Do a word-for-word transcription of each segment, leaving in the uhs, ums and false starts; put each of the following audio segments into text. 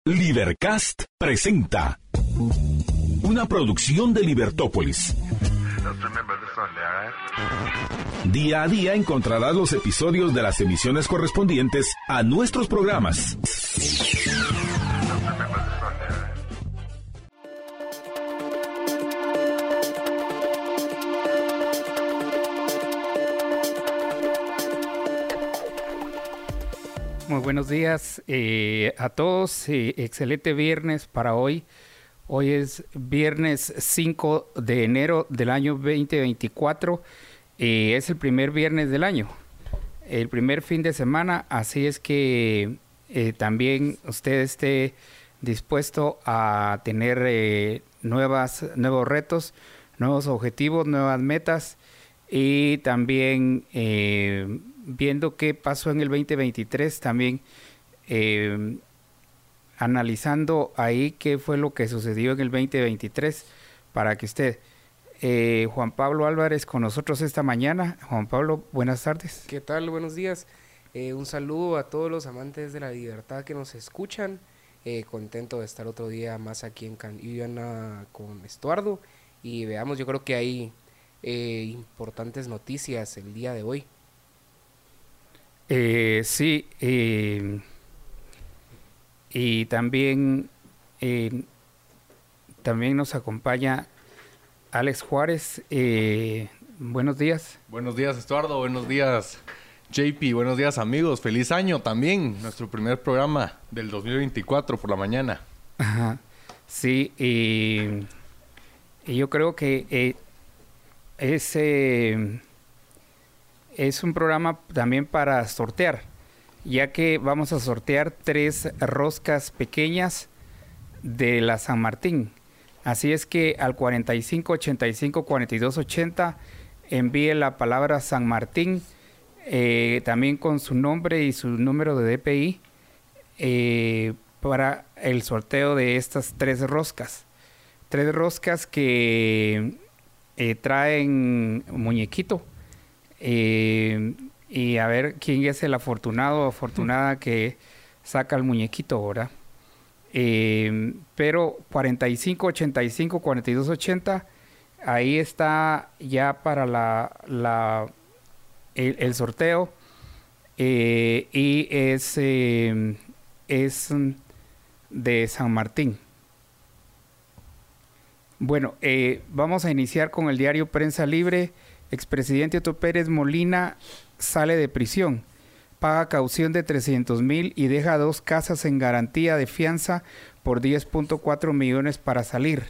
Libercast presenta una producción de Libertópolis. Día a día encontrarás los episodios de las emisiones correspondientes a nuestros programas. Muy buenos días eh, a todos, eh, excelente viernes para hoy. Hoy es viernes cinco de enero del año veinte veinticuatro, eh, es el primer viernes del año, el primer fin de semana, así es que eh, también usted esté dispuesto a tener eh, nuevas, nuevos retos, nuevos objetivos, nuevas metas y también eh, viendo qué pasó en el veinte veintitrés, también eh, analizando ahí qué fue lo que sucedió en el veinte veintitrés para que usted, eh, Juan Pablo Álvarez, con nosotros esta mañana. Juan Pablo, buenas tardes. ¿Qué tal? Buenos días. Eh, un saludo a todos los amantes de la libertad que nos escuchan. Eh, contento de estar otro día más aquí en Candiana con Estuardo. Y veamos, yo creo que hay eh, importantes noticias el día de hoy. Eh, sí, eh, y también, eh, también nos acompaña Alex Juárez. Eh, buenos días. Buenos días, Estuardo. Buenos días, J P. Buenos días, amigos. Feliz año también. Nuestro primer programa del dos mil veinticuatro por la mañana. Ajá. Sí, y, y yo creo que eh, ese... Eh, es un programa también para sortear, ya que vamos a sortear tres roscas pequeñas de la San Martín. Así es que al cuarenta y cinco ochenta y cinco cuarenta y dos ochenta envíe la palabra San Martín, eh, también con su nombre y su número de D P I, eh, para el sorteo de estas tres roscas. Tres roscas que eh, traen muñequito. Eh, y a ver quién es el afortunado o afortunada que saca el muñequito ahora. Eh, pero cuarenta y cinco ochenta y cinco cuarenta y dos ochenta, ahí está ya para la, la el, el sorteo, eh, y es, eh, es de San Martín. Bueno, eh, vamos a iniciar con el diario Prensa Libre. Expresidente Otto Pérez Molina sale de prisión, paga caución de trescientos mil y deja dos casas en garantía de fianza por diez punto cuatro millones para salir.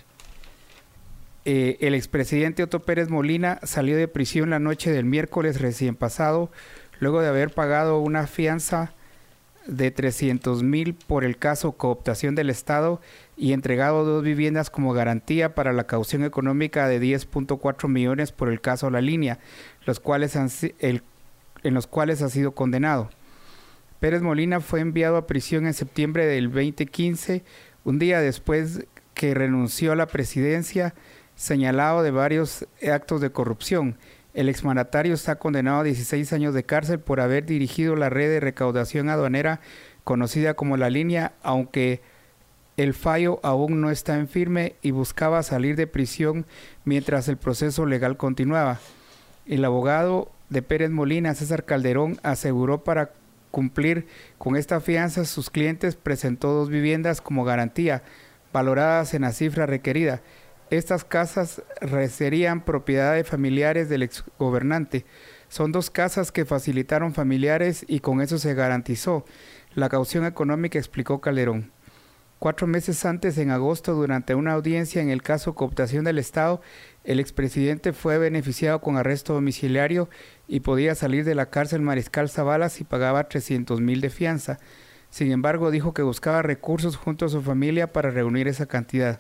Eh, el expresidente Otto Pérez Molina salió de prisión la noche del miércoles recién pasado, luego de haber pagado una fianza de trescientos mil por el caso cooptación del Estado y entregado dos viviendas como garantía para la caución económica de diez punto cuatro millones por el caso La Línea, los cuales han, el, en los cuales ha sido condenado. Pérez Molina fue enviado a prisión en septiembre del veinte quince, un día después que renunció a la presidencia, señalado de varios actos de corrupción. El exmandatario está condenado a dieciséis años de cárcel por haber dirigido la red de recaudación aduanera conocida como La Línea, aunque el fallo aún no está en firme y buscaba salir de prisión mientras el proceso legal continuaba. El abogado de Pérez Molina, César Calderón, aseguró para cumplir con esta fianza sus clientes presentó dos viviendas como garantía, valoradas en la cifra requerida. Estas casas serían propiedad de familiares del exgobernante. Son dos casas que facilitaron familiares y con eso se garantizó la caución económica, explicó Calderón. Cuatro meses antes, en agosto, durante una audiencia en el caso cooptación del Estado, el expresidente fue beneficiado con arresto domiciliario y podía salir de la cárcel Mariscal Zavala si pagaba trescientos mil de fianza. Sin embargo, dijo que buscaba recursos junto a su familia para reunir esa cantidad.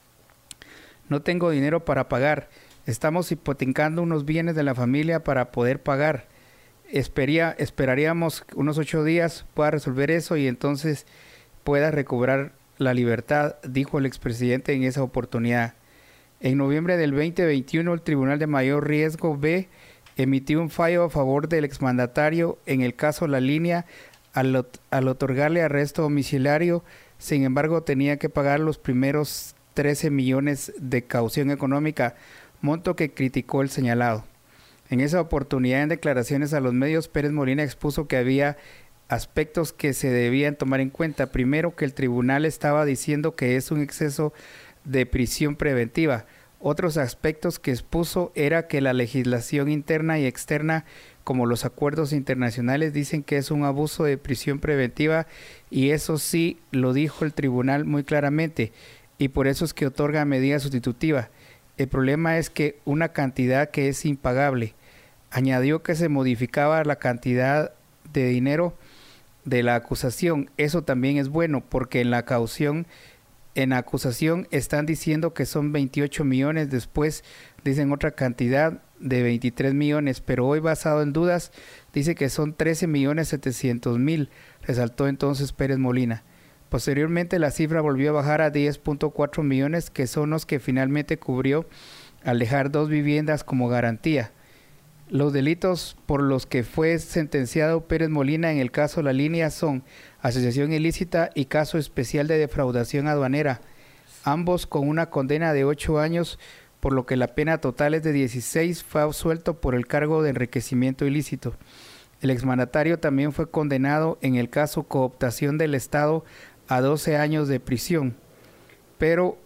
No tengo dinero para pagar. Estamos hipotecando unos bienes de la familia para poder pagar. Espería, esperaríamos unos ocho días pueda resolver eso y entonces pueda recobrar la libertad, dijo el expresidente en esa oportunidad. En noviembre del veinte veintiuno, el Tribunal de Mayor Riesgo B emitió un fallo a favor del exmandatario en el caso La Línea al, al otorgarle arresto domiciliario Sin embargo, tenía que pagar los primeros trece millones de caución económica, monto que criticó el señalado. En esa oportunidad, en declaraciones a los medios, Pérez Molina expuso que había aspectos que se debían tomar en cuenta. Primero, que el tribunal estaba diciendo que es un exceso de prisión preventiva. Otros aspectos que expuso era que la legislación interna y externa, como los acuerdos internacionales, dicen que es un abuso de prisión preventiva, y eso sí lo dijo el tribunal muy claramente, y por eso es que otorga medida sustitutiva. El problema es que una cantidad que es impagable. Añadió que se modificaba la cantidad de dinero de la acusación. Eso también es bueno, porque en la caución, en la acusación están diciendo que son veintiocho millones, después dicen otra cantidad de veintitrés millones, pero hoy, basado en dudas, dice que son trece millones setecientos mil, resaltó entonces Pérez Molina. Posteriormente la cifra volvió a bajar a diez punto cuatro millones, que son los que finalmente cubrió al dejar dos viviendas como garantía. Los delitos por los que fue sentenciado Pérez Molina en el caso La Línea son asociación ilícita y caso especial de defraudación aduanera, ambos con una condena de ocho años, por lo que la pena total es de dieciséis. Fue absuelto por el cargo de enriquecimiento ilícito. El exmandatario también fue condenado en el caso cooptación del Estado a doce años de prisión, pero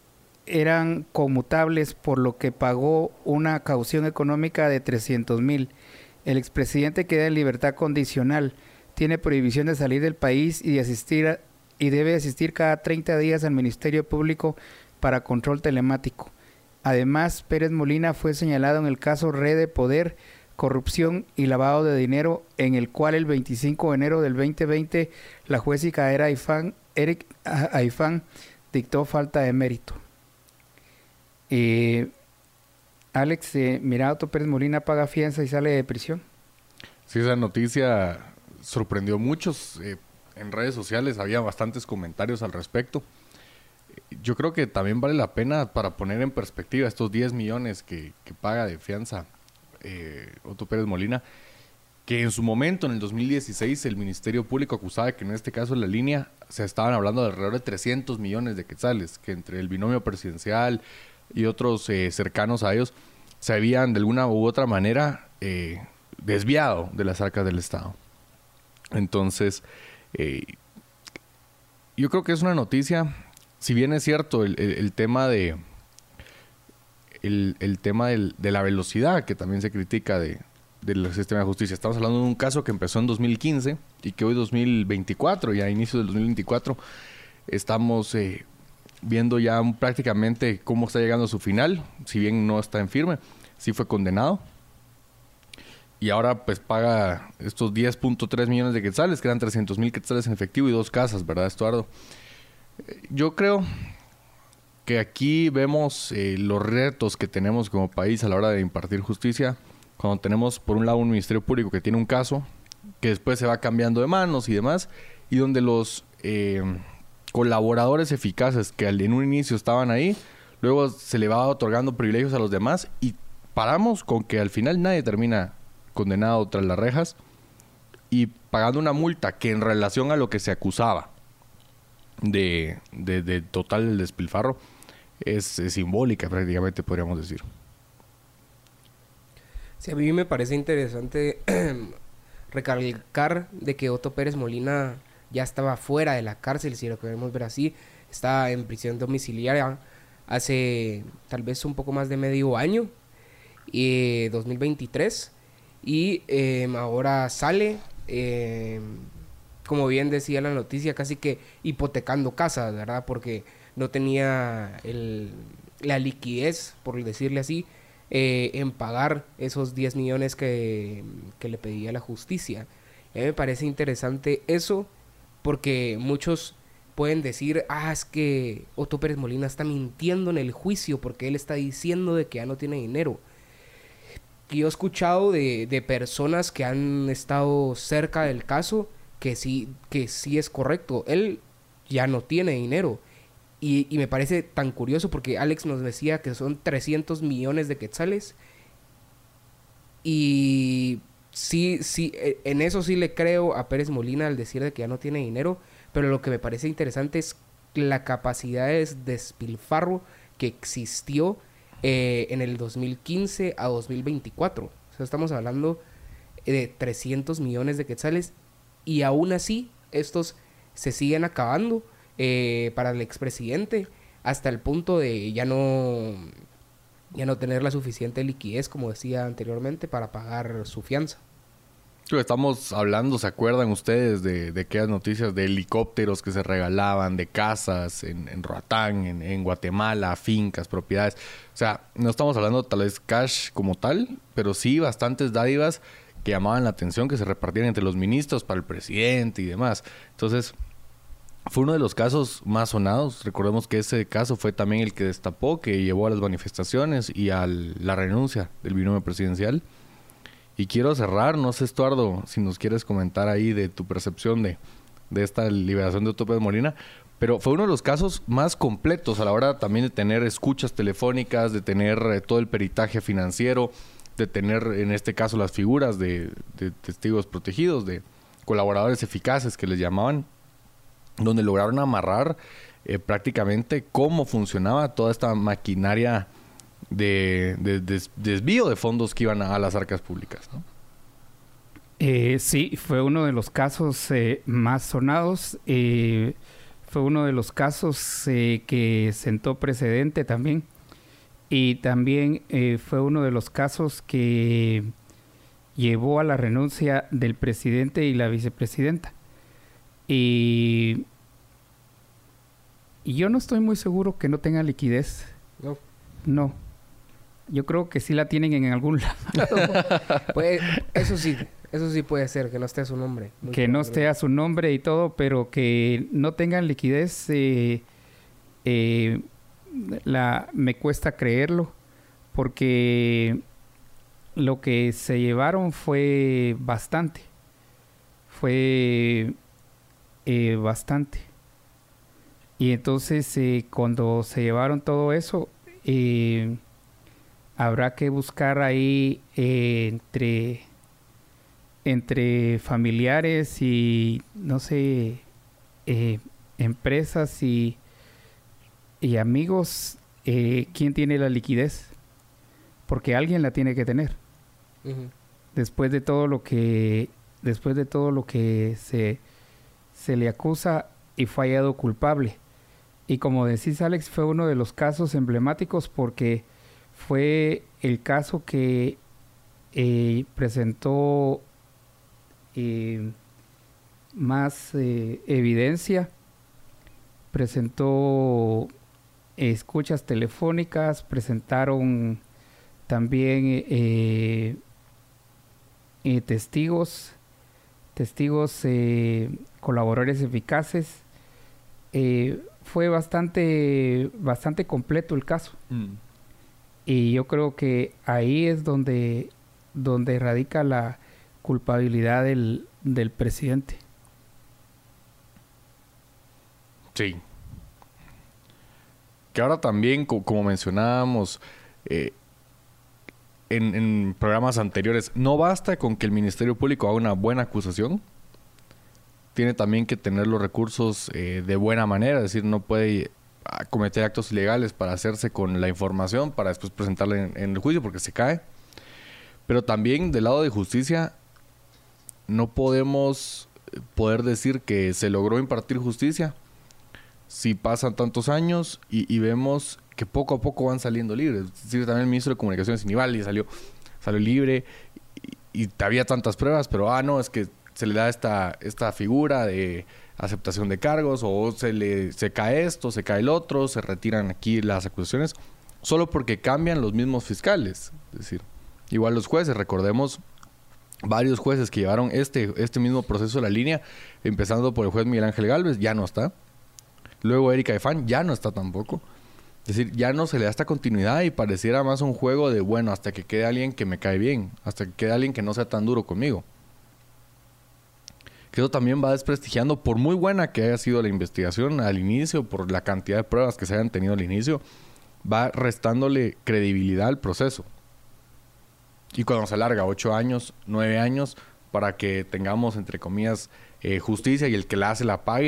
eran conmutables, por lo que pagó una caución económica de trescientos mil. El expresidente queda en libertad condicional, tiene prohibición de salir del país y, de asistir a, y debe asistir cada treinta días al Ministerio Público para control telemático. Además, Pérez Molina fue señalado en el caso Red de Poder, corrupción y lavado de dinero, en el cual el veinticinco de enero del veinte veinte la juez Icaera Aifán, Eric Aifán dictó falta de mérito. Eh, Alex, eh, mira, Otto Pérez Molina paga fianza y sale de prisión. Sí, esa noticia sorprendió a muchos. Eh, en redes sociales había bastantes comentarios al respecto. Yo creo que también vale la pena para poner en perspectiva estos diez millones que, que paga de fianza eh, Otto Pérez Molina, que en su momento, en el dos mil dieciséis, el Ministerio Público acusaba que en este caso en La Línea se estaban hablando de alrededor de trescientos millones de quetzales, que entre el binomio presidencial y otros eh, cercanos a ellos se habían de alguna u otra manera eh, desviado de las arcas del Estado. Entonces, eh, yo creo que es una noticia, si bien es cierto el, el, el tema de el, el tema del, de la velocidad que también se critica de, del sistema de justicia. Estamos hablando de un caso que empezó en dos mil quince y que hoy dos mil veinticuatro, ya a inicios del dos mil veinticuatro, estamos eh, viendo ya un, prácticamente cómo está llegando a su final. Si bien no está en firme, sí fue condenado. Y ahora pues paga estos diez punto tres millones de quetzales, que eran trescientos mil quetzales en efectivo y dos casas, ¿verdad, Estuardo? Yo creo que aquí vemos eh, los retos que tenemos como país a la hora de impartir justicia, cuando tenemos por un lado un Ministerio Público que tiene un caso, que después se va cambiando de manos y demás, y donde los eh, colaboradores eficaces que en un inicio estaban ahí, luego se le va otorgando privilegios a los demás y paramos con que al final nadie termina condenado tras las rejas y pagando una multa que en relación a lo que se acusaba de, de, de total del despilfarro es, es simbólica prácticamente, podríamos decir. Sí, a mí me parece interesante recalcar de que Otto Pérez Molina ya estaba fuera de la cárcel, si lo queremos ver así. Está en prisión domiciliaria hace tal vez un poco más de medio año, eh, dos mil veintitrés, y eh, ahora sale, eh, como bien decía la noticia, casi que hipotecando casas, ¿verdad? Porque no tenía el, la liquidez, por decirle así, eh, en pagar esos diez millones que, que le pedía la justicia. A mí me parece interesante eso, porque muchos pueden decir, ah, es que Otto Pérez Molina está mintiendo en el juicio porque él está diciendo de que ya no tiene dinero. Y yo he escuchado de, de personas que han estado cerca del caso que sí, que sí es correcto. Él ya no tiene dinero. Y, y me parece tan curioso porque Alex nos decía que son trescientos millones de quetzales. Y sí, sí, en eso sí le creo a Pérez Molina al decir de que ya no tiene dinero. pero lo que me parece interesante es la capacidad de despilfarro que existió eh, en el dos mil quince a dos mil veinticuatro. O sea, estamos hablando de trescientos millones de quetzales y aún así estos se siguen acabando eh, para el expresidente hasta el punto de ya no, ya no tener la suficiente liquidez, como decía anteriormente, para pagar su fianza. Estamos hablando, ¿se acuerdan ustedes de, de aquellas noticias de helicópteros que se regalaban, de casas en, en Roatán, en, en Guatemala, fincas, propiedades? O sea, no estamos hablando tal vez cash como tal, pero sí bastantes dádivas que llamaban la atención, que se repartían entre los ministros para el presidente y demás. Entonces, fue uno de los casos más sonados. Recordemos que ese caso fue también el que destapó, que llevó a las manifestaciones y a la renuncia del binomio presidencial. Y quiero cerrar, no sé, Estuardo, si nos quieres comentar ahí de tu percepción de, de esta liberación de Otto Pérez Molina, pero fue uno de los casos más completos a la hora también de tener escuchas telefónicas, de tener eh, todo el peritaje financiero, de tener en este caso las figuras de, de testigos protegidos, de colaboradores eficaces que les llamaban, donde lograron amarrar eh, prácticamente cómo funcionaba toda esta maquinaria de, de, de desvío de fondos que iban a, a las arcas públicas, ¿no? Eh, sí, fue uno de los casos eh, más sonados. Eh, fue uno de los casos eh, que sentó precedente también. Y también eh, fue uno de los casos que llevó a la renuncia del presidente y la vicepresidenta. Y, y yo no estoy muy seguro que no tenga liquidez. No. No. Yo creo que sí la tienen en algún lado. Pues, eso sí, eso sí puede ser, que no esté a su nombre. Muy que no esté a su nombre y todo, pero que no tengan liquidez, eh, eh, la, me cuesta creerlo, porque lo que se llevaron fue bastante. Fue eh, bastante. Y entonces, eh, cuando se llevaron todo eso, eh, habrá que buscar ahí eh, entre, entre familiares y, no sé, eh, empresas y, y amigos, eh, quién tiene la liquidez. Porque alguien la tiene que tener. Uh-huh. Después de todo lo que, después de todo lo que se, se le acusa y fue hallado culpable. Y como decís, Alex, fue uno de los casos emblemáticos porque fue el caso que eh, presentó eh, más eh, evidencia, presentó escuchas telefónicas, presentaron también eh, eh, testigos, testigos, eh, colaboradores eficaces. Eh, fue bastante, bastante completo el caso. Mm. Y yo creo que ahí es donde, donde radica la culpabilidad del, del presidente. Sí. Que ahora también, co- como mencionábamos eh, en, en programas anteriores, no basta con que el Ministerio Público haga una buena acusación. Tiene también que tener los recursos eh, de buena manera, es decir, no puede a cometer actos ilegales para hacerse con la información para después presentarla en, en el juicio porque se cae. Pero también del lado de justicia no podemos poder decir que se logró impartir justicia si pasan tantos años y, y vemos que poco a poco van saliendo libres. Es decir, también el ministro de Comunicaciones, Sinibaldi, salió, salió libre y, y había tantas pruebas, pero ah, no, es que se le da esta, esta figura de aceptación de cargos, o se le se cae esto, se cae el otro, se retiran aquí las acusaciones, solo porque cambian los mismos fiscales. Es decir, igual los jueces, recordemos varios jueces que llevaron este, este mismo proceso de la línea, empezando por el juez Miguel Ángel Gálvez, ya no está. Luego Erika Efán ya no está tampoco. Es decir, ya no se le da esta continuidad y pareciera más un juego de, bueno, hasta que quede alguien que me cae bien, hasta que quede alguien que no sea tan duro conmigo. Que eso también va desprestigiando, por muy buena que haya sido la investigación al inicio, por la cantidad de pruebas que se hayan tenido al inicio, va restándole credibilidad al proceso. Y cuando se alarga ocho años, nueve años, para que tengamos, entre comillas, eh, justicia y el que la hace la pague,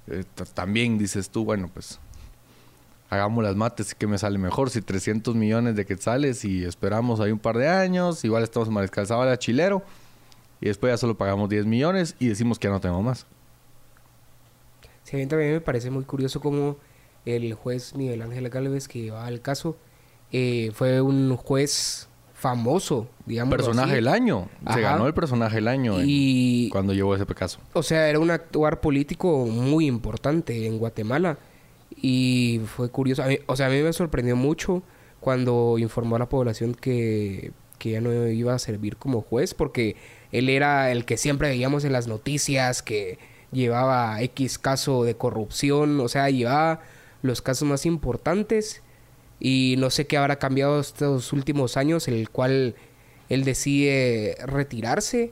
eh, t- también dices tú, bueno, pues hagamos las mates, ¿qué me sale mejor? Si trescientos millones de quetzales y esperamos ahí un par de años, igual estamos en Mariscal Zavala, Chilero, y después ya solo pagamos diez millones y decimos que ya no tenemos más. Sí, a mí también me parece muy curioso cómo el juez Miguel Ángel Gálvez, que llevaba el caso, eh, fue un juez famoso, digamos. Personaje así. del año. Se Ajá. ganó el personaje del año en- Y, cuando llevó ese caso. o sea, era un actuar político muy importante en Guatemala. Y fue curioso. A mí- o sea, a mí me sorprendió mucho cuando informó a la población que, que ya no iba a servir como juez, porque él era el que siempre veíamos en las noticias, que llevaba X caso de corrupción, o sea, llevaba los casos más importantes. Y no sé qué habrá cambiado estos últimos años, en el cual él decide retirarse.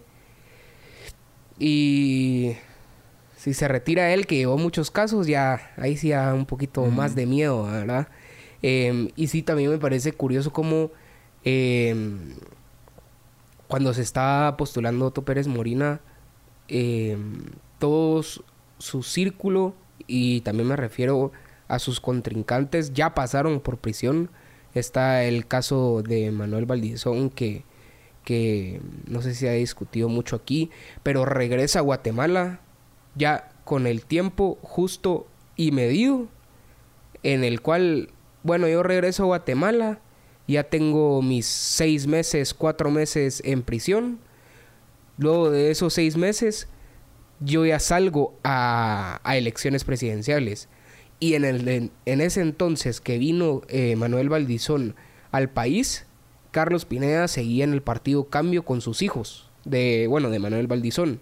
Y si se retira él, que llevó muchos casos, ya ahí sí da un poquito Ujú. más de miedo, ¿verdad? Eh, y sí, también me parece curioso cómo eh, cuando se está postulando Otto Pérez Molina, eh, todo su- su círculo, y también me refiero a sus contrincantes, ya pasaron por prisión. Está el caso de Manuel Valdizón, que, que no sé si se ha discutido mucho aquí, pero regresa a Guatemala ya con el tiempo justo y medido, en el cual, bueno, yo regreso a Guatemala, ya tengo mis seis meses, cuatro meses en prisión. Luego de esos seis meses, yo ya salgo a, a elecciones presidenciales. Y en, el, en, en ese entonces que vino eh, Manuel Valdizón al país, Carlos Pineda seguía en el partido Cambio con sus hijos, de, bueno, de Manuel Valdizón.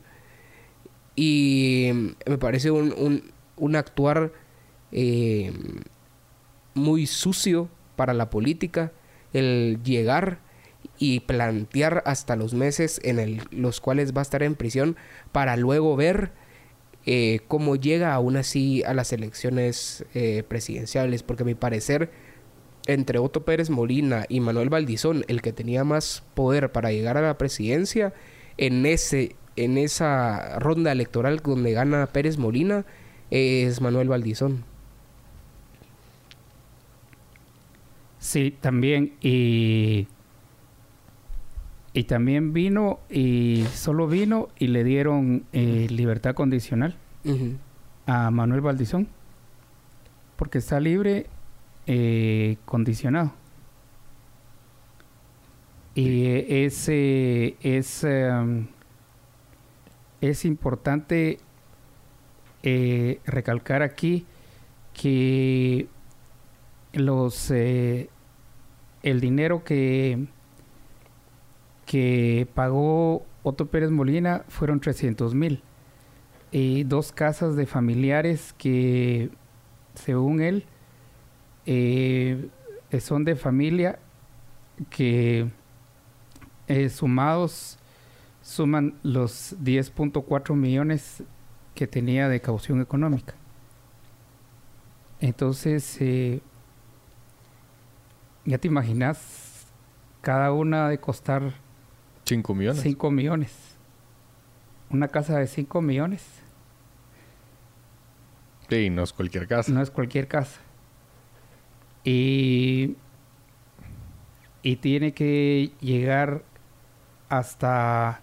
Y me parece un, un, un actuar eh, muy sucio para la política, el llegar y plantear hasta los meses en el, los cuales va a estar en prisión, para luego ver eh, cómo llega aún así a las elecciones eh, presidenciales. Porque a mi parecer, entre Otto Pérez Molina y Manuel Valdizón, el que tenía más poder para llegar a la presidencia, en ese en esa ronda electoral donde gana Pérez Molina, es Manuel Valdizón. Sí, también. Y, y también vino y solo vino y le dieron eh, libertad condicional Uh-huh. a Manuel Valdizón. Porque está libre eh, condicionado. Y eh, es, eh, es, eh, es importante eh, recalcar aquí que los eh, el dinero que que pagó Otto Pérez Molina fueron trescientos mil, y dos casas de familiares que, según él, eh, son de familia que eh, sumados suman los diez punto cuatro millones que tenía de caución económica. Entonces, eh, ya te imaginas, cada una de costar cinco millones. cinco millones. Una casa de cinco millones Sí, no es cualquier casa. no es cualquier casa. Y, y tiene que llegar hasta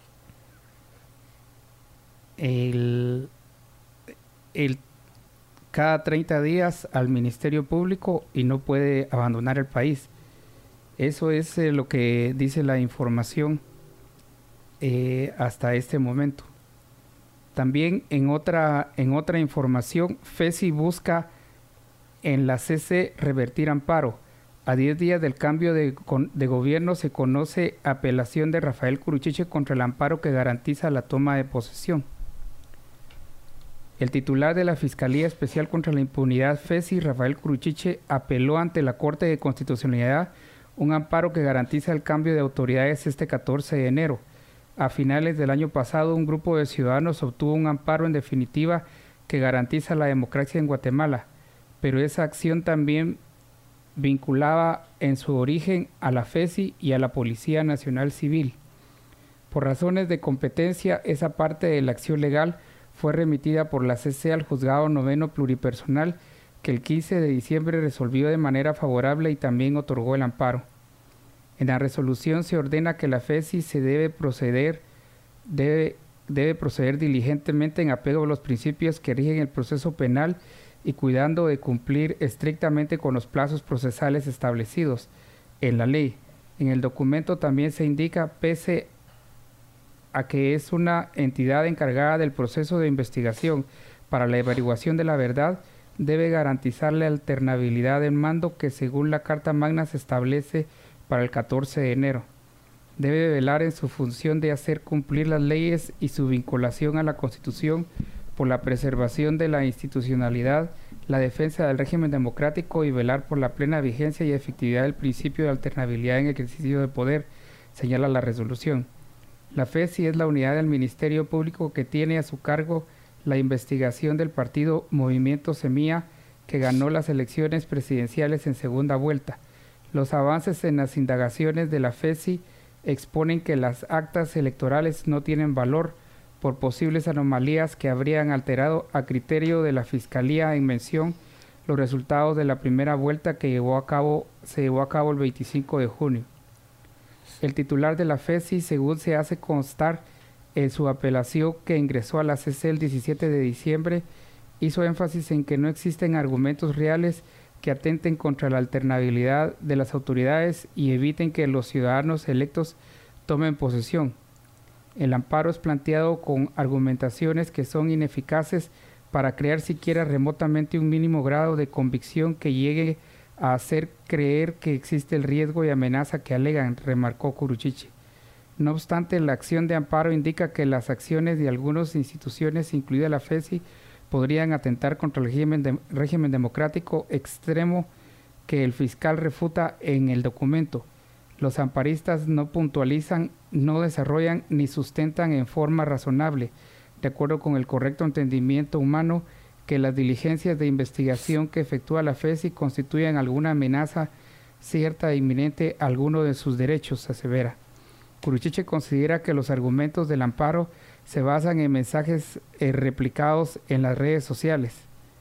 el, el cada treinta días al Ministerio Público y no puede abandonar el país. Eso es eh, lo que dice la información eh, hasta este momento. También en otra, en otra información, FESI busca en la C C revertir amparo. A diez días del cambio de, con, de gobierno se conoce apelación de Rafael Curuchiche contra el amparo que garantiza la toma de posesión. El titular de la Fiscalía Especial contra la Impunidad, FESI, Rafael Curuchiche, apeló ante la Corte de Constitucionalidad un amparo que garantiza el cambio de autoridades este catorce de enero. A finales del año pasado, un grupo de ciudadanos obtuvo un amparo en definitiva que garantiza la democracia en Guatemala, pero esa acción también vinculaba en su origen a la FESI y a la Policía Nacional Civil. Por razones de competencia, esa parte de la acción legal fue remitida por la C C al Juzgado Noveno Pluripersonal, que el quince de diciembre resolvió de manera favorable y también otorgó el amparo. En la resolución se ordena que la FESI se debe proceder, debe, debe proceder diligentemente en apego a los principios que rigen el proceso penal y cuidando de cumplir estrictamente con los plazos procesales establecidos en la ley. En el documento también se indica, pese a que es una entidad encargada del proceso de investigación para la averiguación de la verdad, debe garantizar la alternabilidad del mando que según la Carta Magna se establece para el catorce de enero. Debe velar en su función de hacer cumplir las leyes y su vinculación a la Constitución por la preservación de la institucionalidad, la defensa del régimen democrático y velar por la plena vigencia y efectividad del principio de alternabilidad en el ejercicio de poder, señala la resolución. La FESI es la unidad del Ministerio Público que tiene a su cargo la investigación del partido Movimiento Semilla, que ganó las elecciones presidenciales en segunda vuelta. Los avances en las indagaciones de la FESI exponen que las actas electorales no tienen valor por posibles anomalías que habrían alterado a criterio de la Fiscalía en mención los resultados de la primera vuelta que llevó a cabo, se llevó a cabo el veinticinco de junio. El titular de la FESI, según se hace constar en su apelación que ingresó a la C C el diecisiete de diciembre, hizo énfasis en que no existen argumentos reales que atenten contra la alternabilidad de las autoridades y eviten que los ciudadanos electos tomen posesión. El amparo es planteado con argumentaciones que son ineficaces para crear siquiera remotamente un mínimo grado de convicción que llegue a hacer creer que existe el riesgo y amenaza que alegan, remarcó Curuchiche. No obstante, la acción de amparo indica que las acciones de algunas instituciones, incluida la FESI, podrían atentar contra el régimen, de, régimen democrático extremo que el fiscal refuta en el documento. Los amparistas no puntualizan, no desarrollan ni sustentan en forma razonable, de acuerdo con el correcto entendimiento humano, que las diligencias de investigación que efectúa la FESI constituyen alguna amenaza cierta e inminente a alguno de sus derechos, asevera. Curuchiche considera que los argumentos del amparo se basan en mensajes eh, replicados en las redes sociales.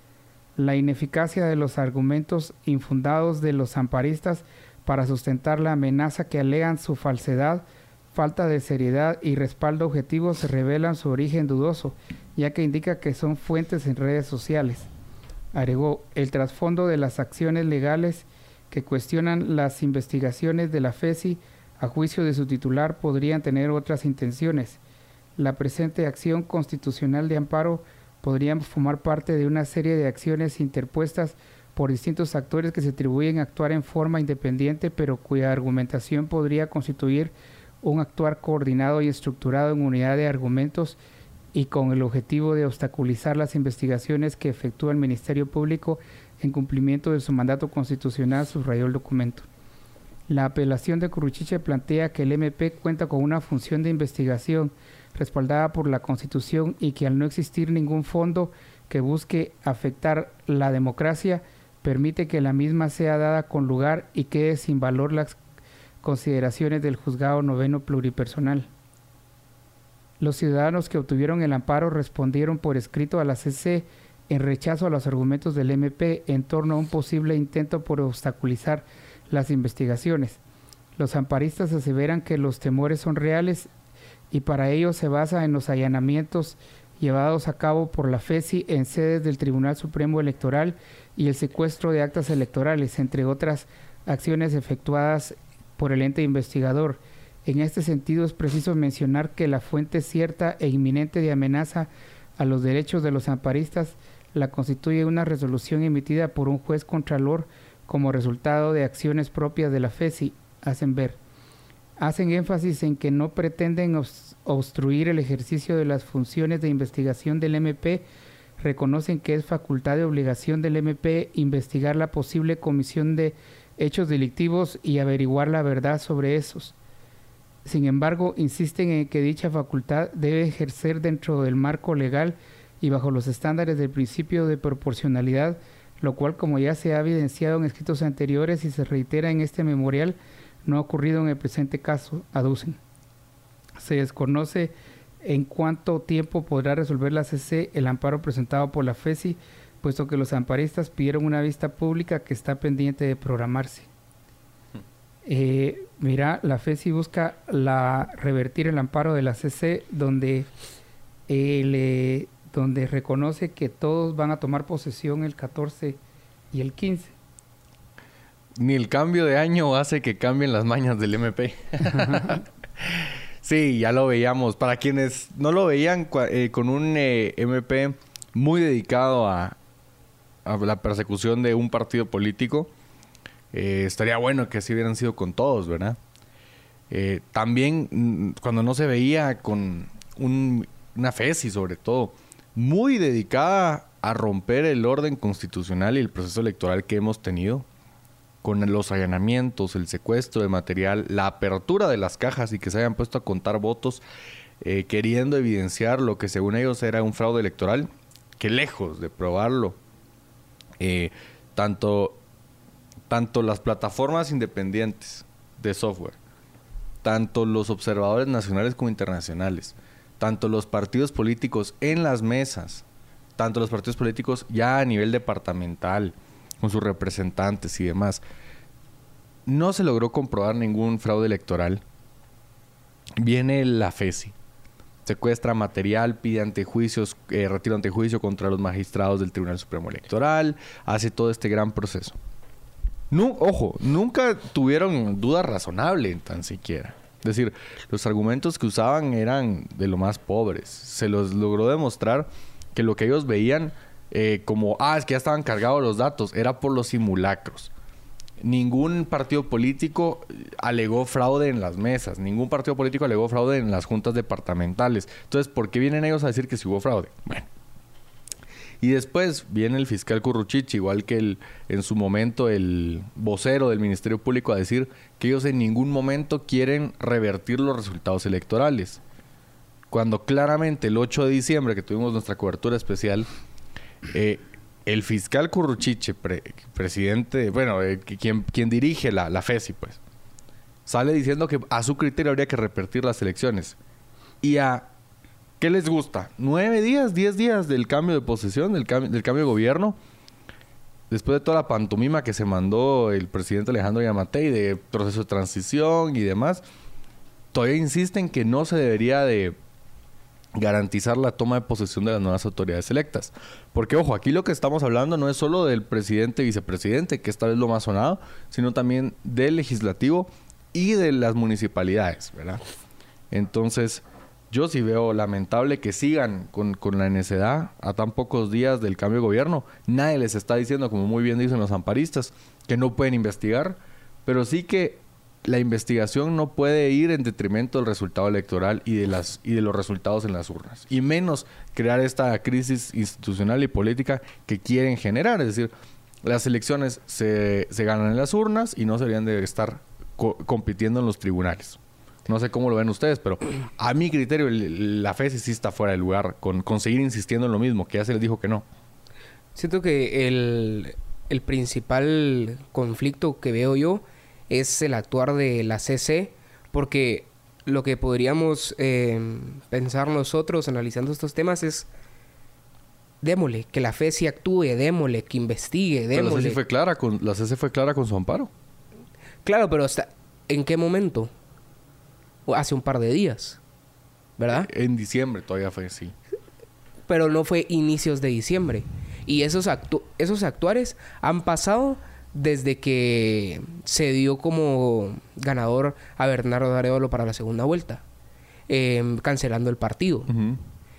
La ineficacia de los argumentos infundados de los amparistas para sustentar la amenaza que alegan su falsedad, falta de seriedad y respaldo objetivo se revelan su origen dudoso, ya que indica que son fuentes en redes sociales. Agregó, el trasfondo de las acciones legales que cuestionan las investigaciones de la FESI a juicio de su titular podrían tener otras intenciones. La presente acción constitucional de amparo podría formar parte de una serie de acciones interpuestas por distintos actores que se atribuyen a actuar en forma independiente, pero cuya argumentación podría constituir un actuar coordinado y estructurado en unidad de argumentos y con el objetivo de obstaculizar las investigaciones que efectúa el Ministerio Público en cumplimiento de su mandato constitucional, subrayó el documento. La apelación de Curuchiche plantea que el M P cuenta con una función de investigación respaldada por la Constitución y que al no existir ningún fondo que busque afectar la democracia, permite que la misma sea dada con lugar y quede sin valor las consideraciones del Juzgado Noveno Pluripersonal. Los ciudadanos que obtuvieron el amparo respondieron por escrito a la C C en rechazo a los argumentos del M P en torno a un posible intento por obstaculizar las investigaciones. Los amparistas aseveran que los temores son reales y para ello se basa en los allanamientos llevados a cabo por la FESI en sedes del Tribunal Supremo Electoral y el secuestro de actas electorales, entre otras acciones efectuadas por el ente investigador. En este sentido es preciso mencionar que la fuente cierta e inminente de amenaza a los derechos de los amparistas la constituye una resolución emitida por un juez contralor como resultado de acciones propias de la FESI, hacen ver. Hacen énfasis en que no pretenden obstruir el ejercicio de las funciones de investigación del M P, reconocen que es facultad de obligación del M P investigar la posible comisión de hechos delictivos y averiguar la verdad sobre esos. Sin embargo, insisten en que dicha facultad debe ejercer dentro del marco legal y bajo los estándares del principio de proporcionalidad, lo cual, como ya se ha evidenciado en escritos anteriores y se reitera en este memorial, no ha ocurrido en el presente caso, aducen. Se desconoce ¿En cuánto tiempo podrá resolver la C C el amparo presentado por la FESI, puesto que los amparistas pidieron una vista pública que está pendiente de programarse? Eh, mira, la FESI busca la, revertir el amparo de la C C donde, eh, le, donde reconoce que todos van a tomar posesión el catorce y el quince. Ni el cambio de año hace que cambien las mañas del M P. Sí, ya lo veíamos. Para quienes no lo veían, eh, con un eh, M P muy dedicado a, a la persecución de un partido político, Eh, estaría bueno que así hubieran sido con todos, ¿verdad? Eh, también cuando no se veía con un, una FESI, sobre todo, muy dedicada a romper el orden constitucional y el proceso electoral que hemos tenido, con los allanamientos, el secuestro de material, la apertura de las cajas y que se hayan puesto a contar votos, eh, queriendo evidenciar lo que según ellos era un fraude electoral, que lejos de probarlo, eh, tanto... Tanto las plataformas independientes de software, tanto los observadores nacionales como internacionales, tanto los partidos políticos en las mesas, tanto los partidos políticos ya a nivel departamental, con sus representantes y demás, no se logró comprobar ningún fraude electoral. Viene la FESI, secuestra material, pide antejuicios, eh, retiro antejuicio contra los magistrados del Tribunal Supremo Electoral, hace todo este gran proceso. No, ojo, nunca tuvieron duda razonable tan siquiera. Es decir, los argumentos que usaban eran de lo más pobres. Se los logró demostrar que lo que ellos veían eh, como, ah, es que ya estaban cargados los datos, era por los simulacros. Ningún partido político alegó fraude en las mesas. Ningún partido político alegó fraude en las juntas departamentales. Entonces, ¿por qué vienen ellos a decir que sí hubo fraude? Bueno. Y después viene el fiscal Curruchiche, igual que el, en su momento el vocero del Ministerio Público, a decir que ellos en ningún momento quieren revertir los resultados electorales. Cuando claramente el ocho de diciembre, que tuvimos nuestra cobertura especial, eh, el fiscal Curruchiche, pre, presidente, bueno, eh, quien, quien dirige la, la FESI, pues, sale diciendo que a su criterio habría que repetir las elecciones. Y a... ¿Qué les gusta? ¿Nueve días, diez días del cambio de posesión, del, cam del cambio de gobierno? Después de toda la pantomima que se mandó el presidente Alejandro Yamatei de proceso de transición y demás, todavía insisten que no se debería de garantizar la toma de posesión de las nuevas autoridades electas. Porque, ojo, aquí lo que estamos hablando no es solo del presidente y vicepresidente, que esta vez lo más sonado, sino también del legislativo y de las municipalidades, ¿verdad? Entonces... yo sí veo lamentable que sigan con, con la necedad a tan pocos días del cambio de gobierno. Nadie les está diciendo, como muy bien dicen los amparistas, que no pueden investigar, pero sí que la investigación no puede ir en detrimento del resultado electoral y de, las, y de los resultados en las urnas. Y menos crear esta crisis institucional y política que quieren generar. Es decir, las elecciones se, se ganan en las urnas y no se deberían de estar co compitiendo en los tribunales. No sé cómo lo ven ustedes, pero a mi criterio el, la FESI sí está fuera de lugar con, con seguir insistiendo en lo mismo, que ya se les dijo que no. Siento que el, el principal conflicto que veo yo es el actuar de la C C, porque lo que podríamos eh, pensar nosotros analizando estos temas es démosle, que la FESI actúe, démosle, que investigue, démosle. Pero la C C fue clara con, la C C fue clara con su amparo. Claro, pero hasta ¿en qué momento? Hace un par de días, ¿verdad? En diciembre todavía fue así. Pero no fue inicios de diciembre. Y esos, actu esos actuares han pasado desde que se dio como ganador a Bernardo Arévalo para la segunda vuelta, eh, cancelando el partido. Uh-huh.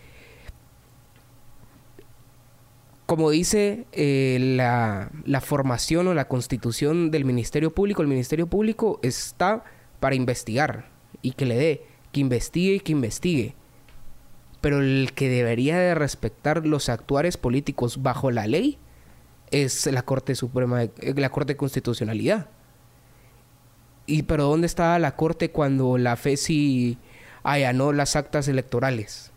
Como dice eh, la, la formación o la constitución del Ministerio Público, el Ministerio Público está para investigar. Y que le dé, que investigue y que investigue. Pero el que debería de respetar los actuares políticos bajo la ley es la Corte Suprema, de, la Corte de Constitucionalidad. Y pero ¿dónde estaba la Corte cuando la FESI allanó las actas electorales?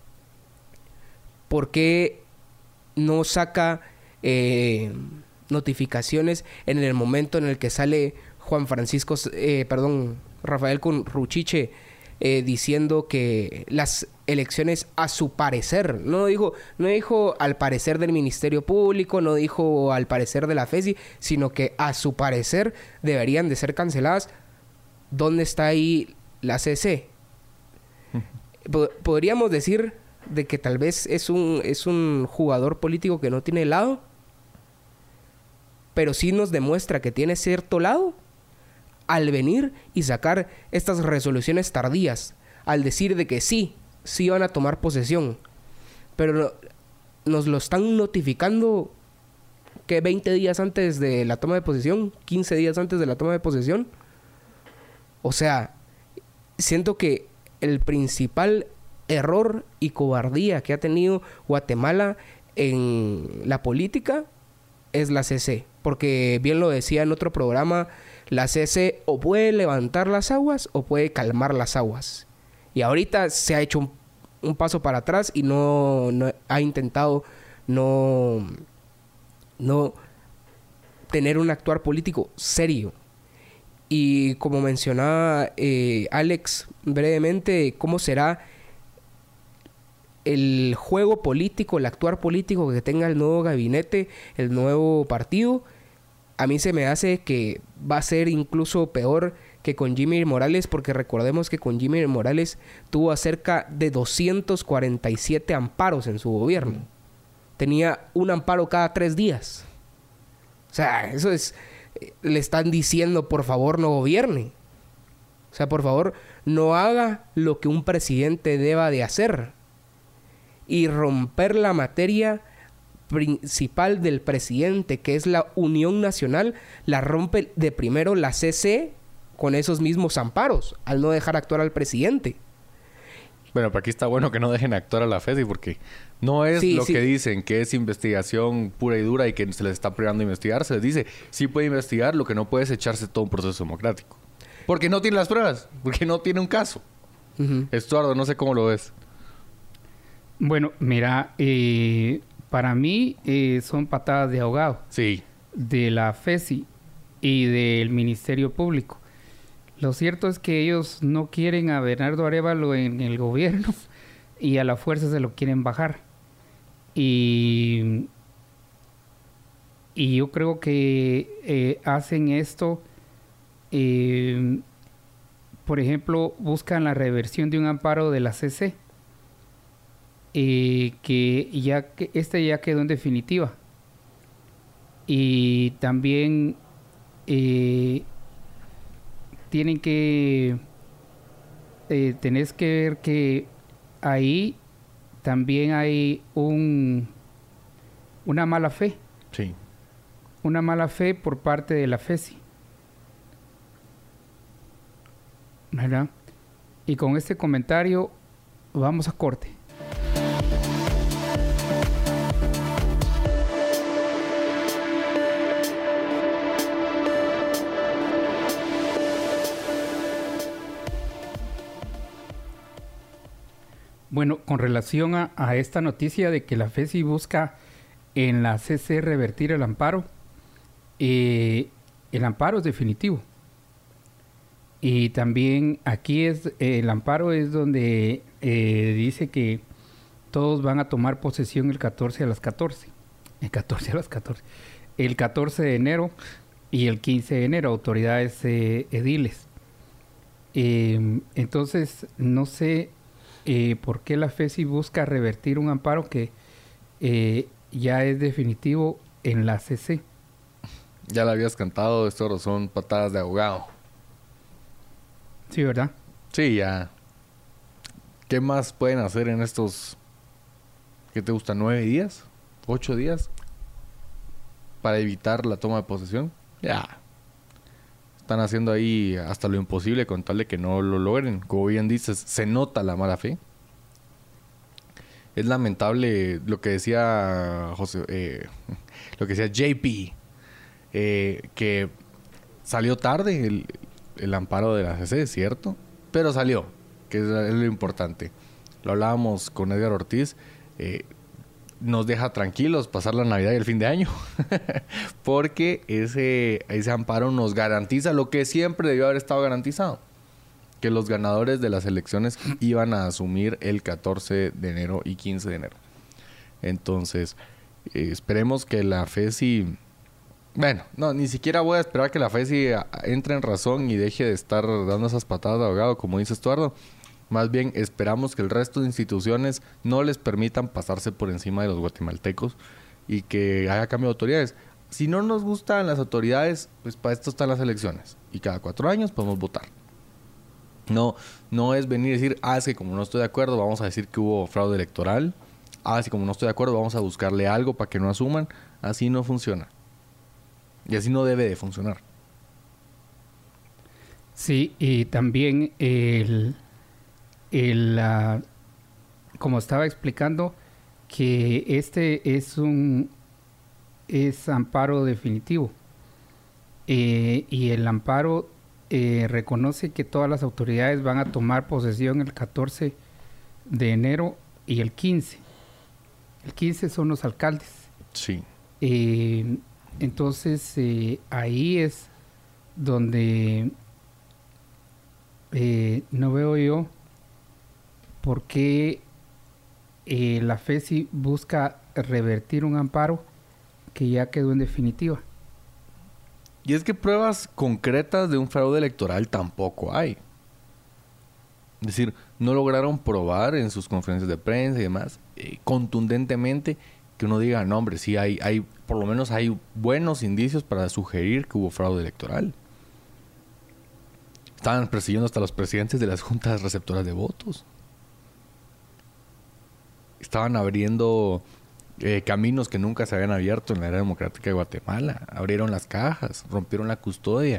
¿Por qué no saca eh, notificaciones en el momento en el que sale Juan Francisco, eh, perdón, Rafael Curruchiche eh, diciendo que las elecciones a su parecer. No dijo, no dijo al parecer del Ministerio Público, no dijo al parecer de la F E S I, sino que a su parecer deberían de ser canceladas. ¿Dónde está ahí la C C? Pod- podríamos decir de que tal vez es un, es un jugador político que no tiene lado, pero sí nos demuestra que tiene cierto lado al venir y sacar estas resoluciones tardías, al decir de que sí, sí van a tomar posesión, pero no, nos lo están notificando que veinte días antes de la toma de posesión, quince días antes de la toma de posesión. O sea, siento que el principal error y cobardía que ha tenido Guatemala en la política es la C C. Porque bien lo decía en otro programa, la C C o puede levantar las aguas o puede calmar las aguas. Y ahorita se ha hecho un, un paso para atrás y no, no ha intentado no, no tener un actuar político serio. Y como mencionaba eh, Alex brevemente, ¿cómo será el juego político, el actuar político que tenga el nuevo gabinete, el nuevo partido? A mí se me hace que va a ser incluso peor que con Jimmy Morales, porque recordemos que con Jimmy Morales tuvo cerca de doscientos cuarenta y siete amparos en su gobierno. Tenía un amparo cada tres días. O sea, eso es... Le están diciendo, por favor, no gobierne. O sea, por favor, no haga lo que un presidente deba de hacer. Y romper la materia principal del presidente, que es la unión nacional, la rompe de primero la C C con esos mismos amparos, al no dejar actuar al presidente. Bueno, pero aquí está bueno que no dejen actuar a la F E S I porque no es Sí, lo sí. que dicen, que es investigación pura y dura y que se les está privando de investigar. Se les dice, sí puede investigar, lo que no puede es echarse todo un proceso democrático. Porque no tiene las pruebas, porque no tiene un caso. Uh-huh. Estuardo, no sé cómo lo ves. Bueno, mira, eh, para mí eh, son patadas de ahogado Sí. de la F E S I y del Ministerio Público. Lo cierto es que ellos no quieren a Bernardo Arévalo en el gobierno y a la fuerza se lo quieren bajar. Y, y yo creo que eh, hacen esto, eh, por ejemplo, buscan la reversión de un amparo de la C C, eh, que ya que este ya quedó en definitiva. Y también eh, tienen que eh, tenés que ver que ahí también hay un una mala fe, Sí. una mala fe por parte de la F E S I, ¿verdad? Y con este comentario vamos a corte. Bueno, con relación a, a esta noticia de que la F E S I busca en la C C revertir el amparo, eh, el amparo es definitivo. Y también aquí es eh, el amparo es donde eh, dice que todos van a tomar posesión el catorce a las catorce. El catorce a las catorce. El catorce de enero y el quince de enero, autoridades eh, ediles. Eh, entonces, no sé eh, por qué la F E S I busca revertir un amparo que eh, ya es definitivo en la C C. Ya la habías cantado, esto son patadas de ahogado. Sí, ¿verdad? Sí, ya. ¿Qué más pueden hacer en estos, qué te gusta, nueve días? ¿Ocho días? Para evitar la toma de posesión. Ya. Están haciendo ahí hasta lo imposible con tal de que no lo logren. Como bien dices, se nota la mala fe. Es lamentable lo que decía José, eh, lo que decía J P, eh, que salió tarde el, el amparo de la C C, ¿cierto? Pero salió, que es, es lo importante. Lo hablábamos con Edgar Ortiz. Eh, nos deja tranquilos pasar la Navidad y el fin de año. Porque ese, ese amparo nos garantiza lo que siempre debió haber estado garantizado. que los ganadores de las elecciones iban a asumir el catorce de enero y quince de enero. Entonces, eh, esperemos que la FESI... Bueno, no, ni siquiera voy a esperar que la FESI entre en razón y deje de estar dando esas patadas de ahogado, como dice Estuardo. Más bien, esperamos que el resto de instituciones no les permitan pasarse por encima de los guatemaltecos y que haya cambio de autoridades. Si no nos gustan las autoridades, pues para esto están las elecciones. Y cada cuatro años podemos votar. No, no es venir y decir, ah, es que como no estoy de acuerdo, vamos a decir que hubo fraude electoral. Ah, si como no estoy de acuerdo, vamos a buscarle algo para que no asuman. Así no funciona. Y así no debe de funcionar. Sí, y también el, el uh, como estaba explicando, que este es un es amparo definitivo. Eh, y el amparo eh, reconoce que todas las autoridades van a tomar posesión el catorce de enero y el quince. El quince son los alcaldes. Sí. Eh, entonces, eh, ahí es donde eh, no veo yo por qué eh, la FESI busca revertir un amparo que ya quedó en definitiva. Y es que pruebas concretas de un fraude electoral tampoco hay. Es decir, no lograron probar en sus conferencias de prensa y demás eh, contundentemente que uno diga, no hombre, sí hay, hay, por lo menos hay buenos indicios para sugerir que hubo fraude electoral. Estaban persiguiendo hasta los presidentes de las juntas receptoras de votos. Estaban abriendo eh, caminos que nunca se habían abierto en la era democrática de Guatemala. Abrieron las cajas, rompieron la custodia.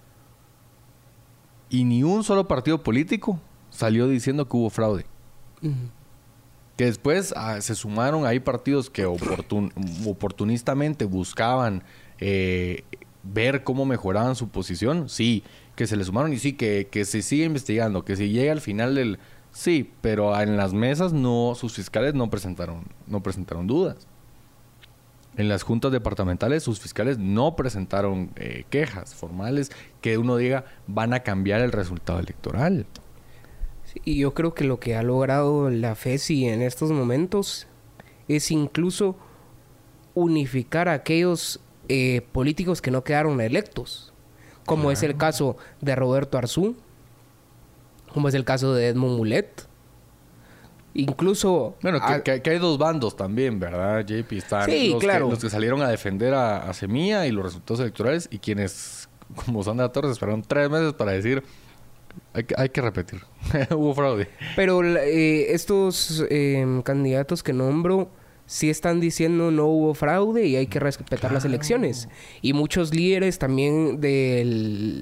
Y ni un solo partido político salió diciendo que hubo fraude. Uh-huh. Que después ah, se sumaron ahí partidos que oportun, oportunistamente buscaban eh, ver cómo mejoraban su posición. Sí, que se le sumaron y sí, que, que se sigue investigando, que se llega al final del... Sí, pero en las mesas no, sus fiscales no presentaron, no presentaron dudas. En las juntas departamentales sus fiscales no presentaron eh, quejas formales que uno diga van a cambiar el resultado electoral. Y yo creo que lo que ha logrado la FESI en estos momentos es incluso unificar a aquellos eh, políticos que no quedaron electos, como claro. es el caso de Roberto Arzú, como es el caso de Edmond Mulet. Incluso... Bueno, que, a... que, que hay dos bandos también, ¿verdad, J P? Están sí, los, claro. que, los que salieron a defender a, a Semilla y los resultados electorales y quienes, como Sandra Torres, esperaron tres meses para decir... Hay que, hay que repetir. Hubo fraude. Pero eh, estos eh, candidatos que nombro sí están diciendo no hubo fraude y hay que respetar claro. las elecciones. Y muchos líderes también del...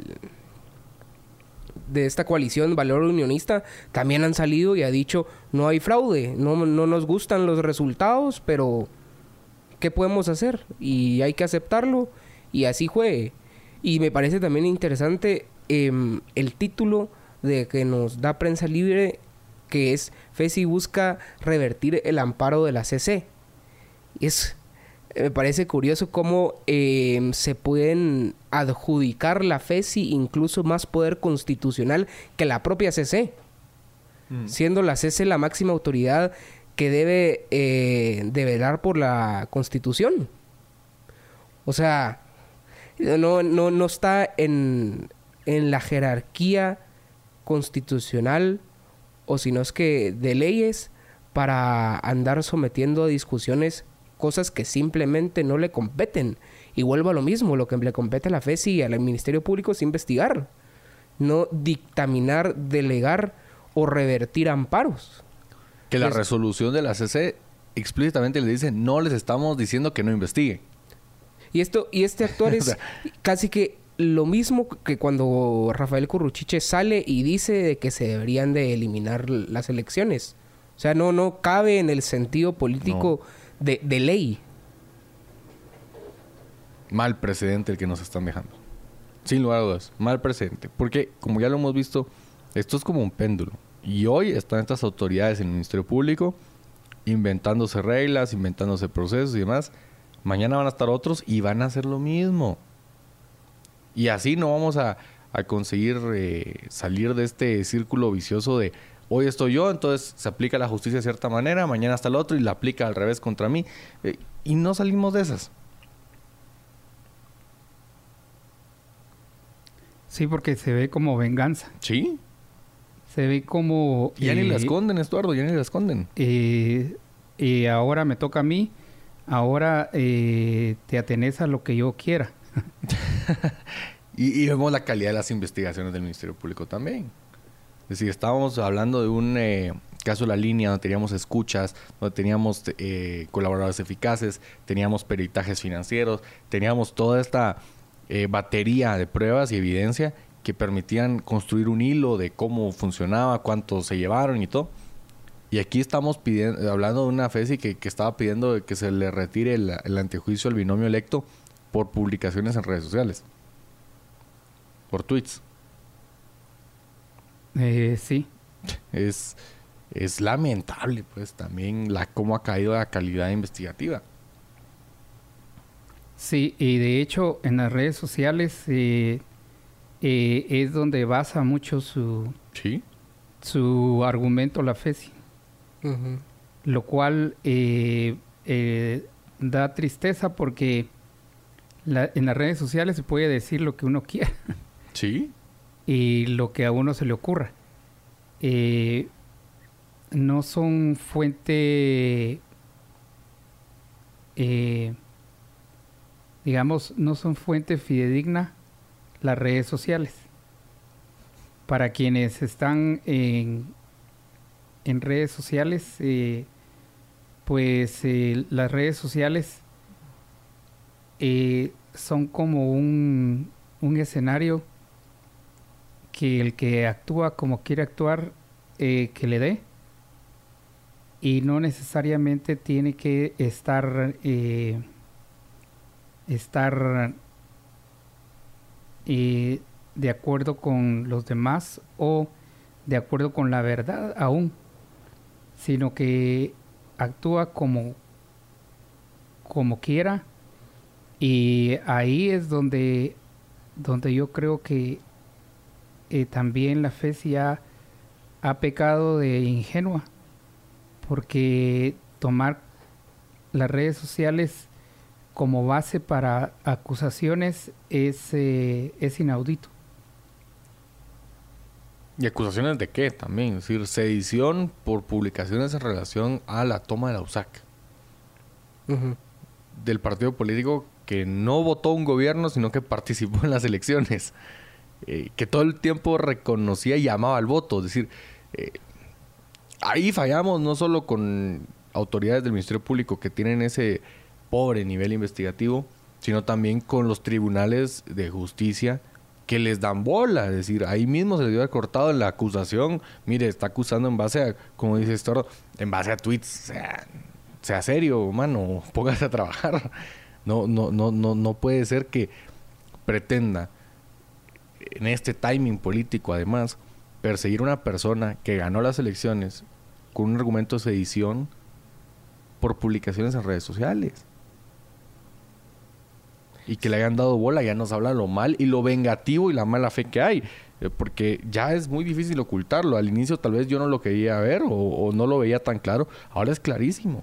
de esta coalición Valor Unionista también han salido y ha dicho no hay fraude, no, no nos gustan los resultados, pero ¿qué podemos hacer? Y hay que aceptarlo y así fue. Y me parece también interesante eh, el título de que nos da Prensa Libre, que es FESI busca revertir el amparo de la C C. Es, me parece curioso cómo eh, se pueden adjudicar la FESI incluso más poder constitucional que la propia C C. Mm. Siendo la C C la máxima autoridad que debe eh, de velar por la Constitución. O sea, no, no, no está en, en la jerarquía constitucional o sino es que de leyes para andar sometiendo a discusiones cosas que simplemente no le competen. Y vuelvo a lo mismo, lo que le compete a la FESI y al Ministerio Público es investigar, no dictaminar, delegar o revertir amparos. Que la es... resolución de la C C explícitamente le dice, no les estamos diciendo que no investiguen. Y esto y este actor es o sea, casi que lo mismo que cuando Rafael Curruchiche sale y dice de que se deberían de eliminar las elecciones. O sea, no, no cabe en el sentido político no. de, de ley. Mal precedente el que nos están dejando. Sin lugar a dudas, mal precedente. Porque, como ya lo hemos visto, esto es como un péndulo. Y hoy están estas autoridades en el Ministerio Público inventándose reglas, inventándose procesos y demás. Mañana van a estar otros y van a hacer lo mismo. Y así no vamos a, a conseguir eh, salir de este círculo vicioso de hoy estoy yo, entonces se aplica la justicia de cierta manera, mañana está el otro y la aplica al revés contra mí. Eh, y no salimos de esas. Sí, porque se ve como venganza. Sí. Se ve como... Ya eh, ni la esconden, Estuardo, ya ni la esconden. Eh, eh, ahora me toca a mí, ahora eh, te atenes a lo que yo quiera. y, y vemos la calidad de las investigaciones del Ministerio Público también. Es decir, estábamos hablando de un eh, caso de la línea donde teníamos escuchas, donde teníamos eh, colaboradores eficaces, teníamos peritajes financieros, teníamos toda esta eh, batería de pruebas y evidencia que permitían construir un hilo de cómo funcionaba, cuánto se llevaron y todo. Y aquí estamos pidiendo, hablando de una FESI que, que estaba pidiendo que se le retire el, el antejuicio al binomio electo por publicaciones en redes sociales. Por tweets. Eh, sí. Es, es lamentable, pues, también la cómo ha caído la calidad investigativa. Sí, y de hecho en las redes sociales eh, eh, es donde basa mucho su, ¿Sí? su argumento la FESI. Uh-huh. Lo cual eh, eh, da tristeza porque la, en las redes sociales se puede decir lo que uno quiera. Sí. Y lo que a uno se le ocurra. Eh, no son fuente, eh, digamos, no son fuente fidedigna las redes sociales. Para quienes están en, en redes sociales, eh, pues eh, las redes sociales eh, son como un, un escenario que el que actúa como quiere actuar, eh, que le dé. Y no necesariamente tiene que estar, eh, estar eh, de acuerdo con los demás o de acuerdo con la verdad aún, sino que actúa como, como quiera. Y ahí es donde, donde yo creo que Eh, también la FESI ha, ha pecado de ingenua, porque tomar las redes sociales como base para acusaciones es, eh, es inaudito. ¿Y acusaciones de qué también? Es decir, sedición por publicaciones en relación a la toma de la U S A C. Uh-huh. Del partido político que no votó un gobierno, sino que participó en las elecciones. Eh, que todo el tiempo reconocía y llamaba al voto. Es decir, eh, ahí fallamos no solo con autoridades del Ministerio Público que tienen ese pobre nivel investigativo, sino también con los tribunales de justicia que les dan bola. Es decir, ahí mismo se les dio cortado en la acusación. Mire, está acusando en base a, como dice esto, en base a tweets. Sea, sea serio, mano, póngase a trabajar. No, no, no, no, no puede ser que pretenda en este timing político, además, perseguir a una persona que ganó las elecciones con un argumento de sedición por publicaciones en redes sociales. Y que le hayan dado bola ya nos habla lo mal y lo vengativo y la mala fe que hay. Eh, porque ya es muy difícil ocultarlo. Al inicio tal vez yo no lo quería ver o, o no lo veía tan claro. Ahora es clarísimo.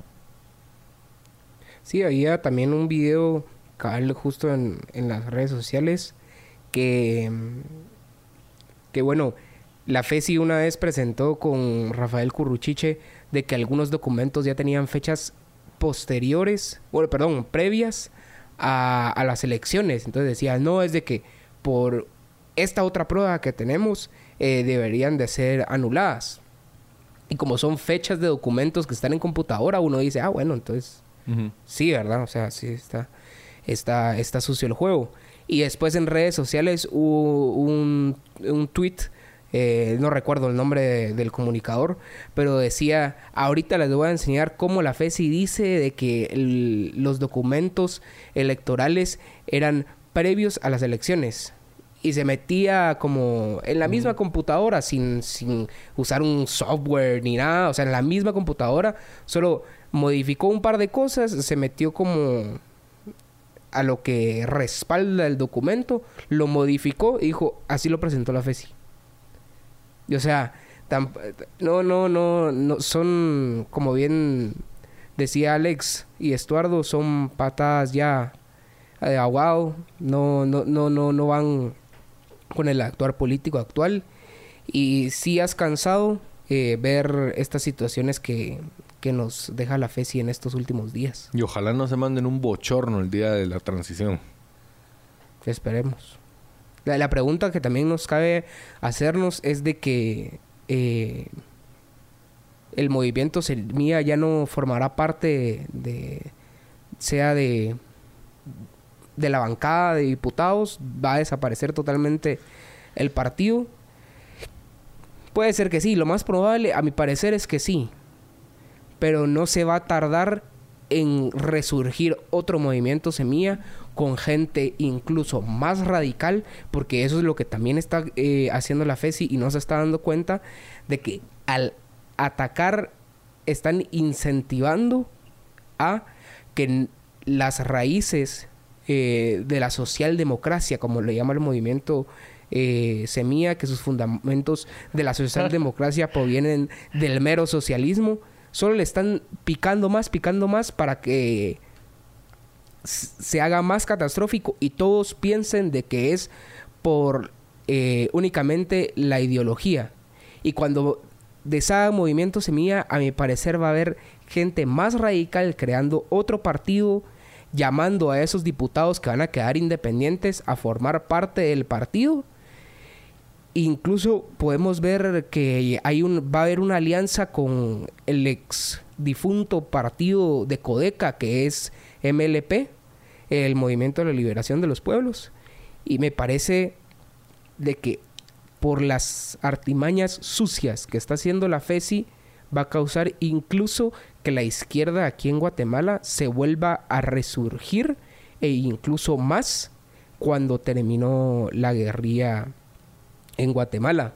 Sí, había también un video cabal justo en, en las redes sociales que, que bueno, la FESI una vez presentó con Rafael Curruchiche de que algunos documentos ya tenían fechas posteriores, bueno, perdón, previas a, a las elecciones. Entonces decía, no, es de que por esta otra prueba que tenemos eh, deberían de ser anuladas. Y como son fechas de documentos que están en computadora, uno dice, ah, bueno, entonces uh-huh. sí, ¿verdad? O sea, sí está, está, está sucio el juego. Y después en redes sociales hubo un, un tweet, eh, no recuerdo el nombre de, del comunicador, pero decía, ahorita les voy a enseñar cómo la FESI dice de que el, los documentos electorales eran previos a las elecciones. Y se metía como en la misma uh-huh. computadora, sin, sin usar un software ni nada. O sea, en la misma computadora, solo modificó un par de cosas, se metió como a lo que respalda el documento, lo modificó y dijo, así lo presentó la FESI. Y, o sea, tam, no, no, no, no, son, como bien decía Alex y Estuardo, son patadas ya de ahogado, no, no, no, no, no van con el actuar político actual. Y sí has cansado eh, ver estas situaciones que, que nos deja la FESI en estos últimos días. Y ojalá no se manden un bochorno el día de la transición. Esperemos. La, la pregunta que también nos cabe hacernos es de que eh, el movimiento Semilla ya no formará parte de, sea de, de la bancada de diputados, va a desaparecer totalmente el partido. Puede ser que sí, lo más probable, a mi parecer, es que sí. Pero no se va a tardar en resurgir otro movimiento Semilla con gente incluso más radical, porque eso es lo que también está eh, haciendo la FESI y no se está dando cuenta de que al atacar están incentivando a que las raíces eh, de la socialdemocracia, como le llama el movimiento Eh, Semilla, que sus fundamentos de la socialdemocracia provienen del mero socialismo, solo le están picando más, picando más para que se haga más catastrófico y todos piensen de que es por eh, únicamente la ideología. Y cuando deshaga Movimiento Semilla, a mi parecer va a haber gente más radical creando otro partido, llamando a esos diputados que van a quedar independientes a formar parte del partido. Incluso podemos ver que hay un, va a haber una alianza con el ex difunto partido de Codeca, que es M L P, el Movimiento de la Liberación de los Pueblos. Y me parece de que por las artimañas sucias que está haciendo la FESI, va a causar incluso que la izquierda aquí en Guatemala se vuelva a resurgir, e incluso más cuando terminó la guerrilla en Guatemala.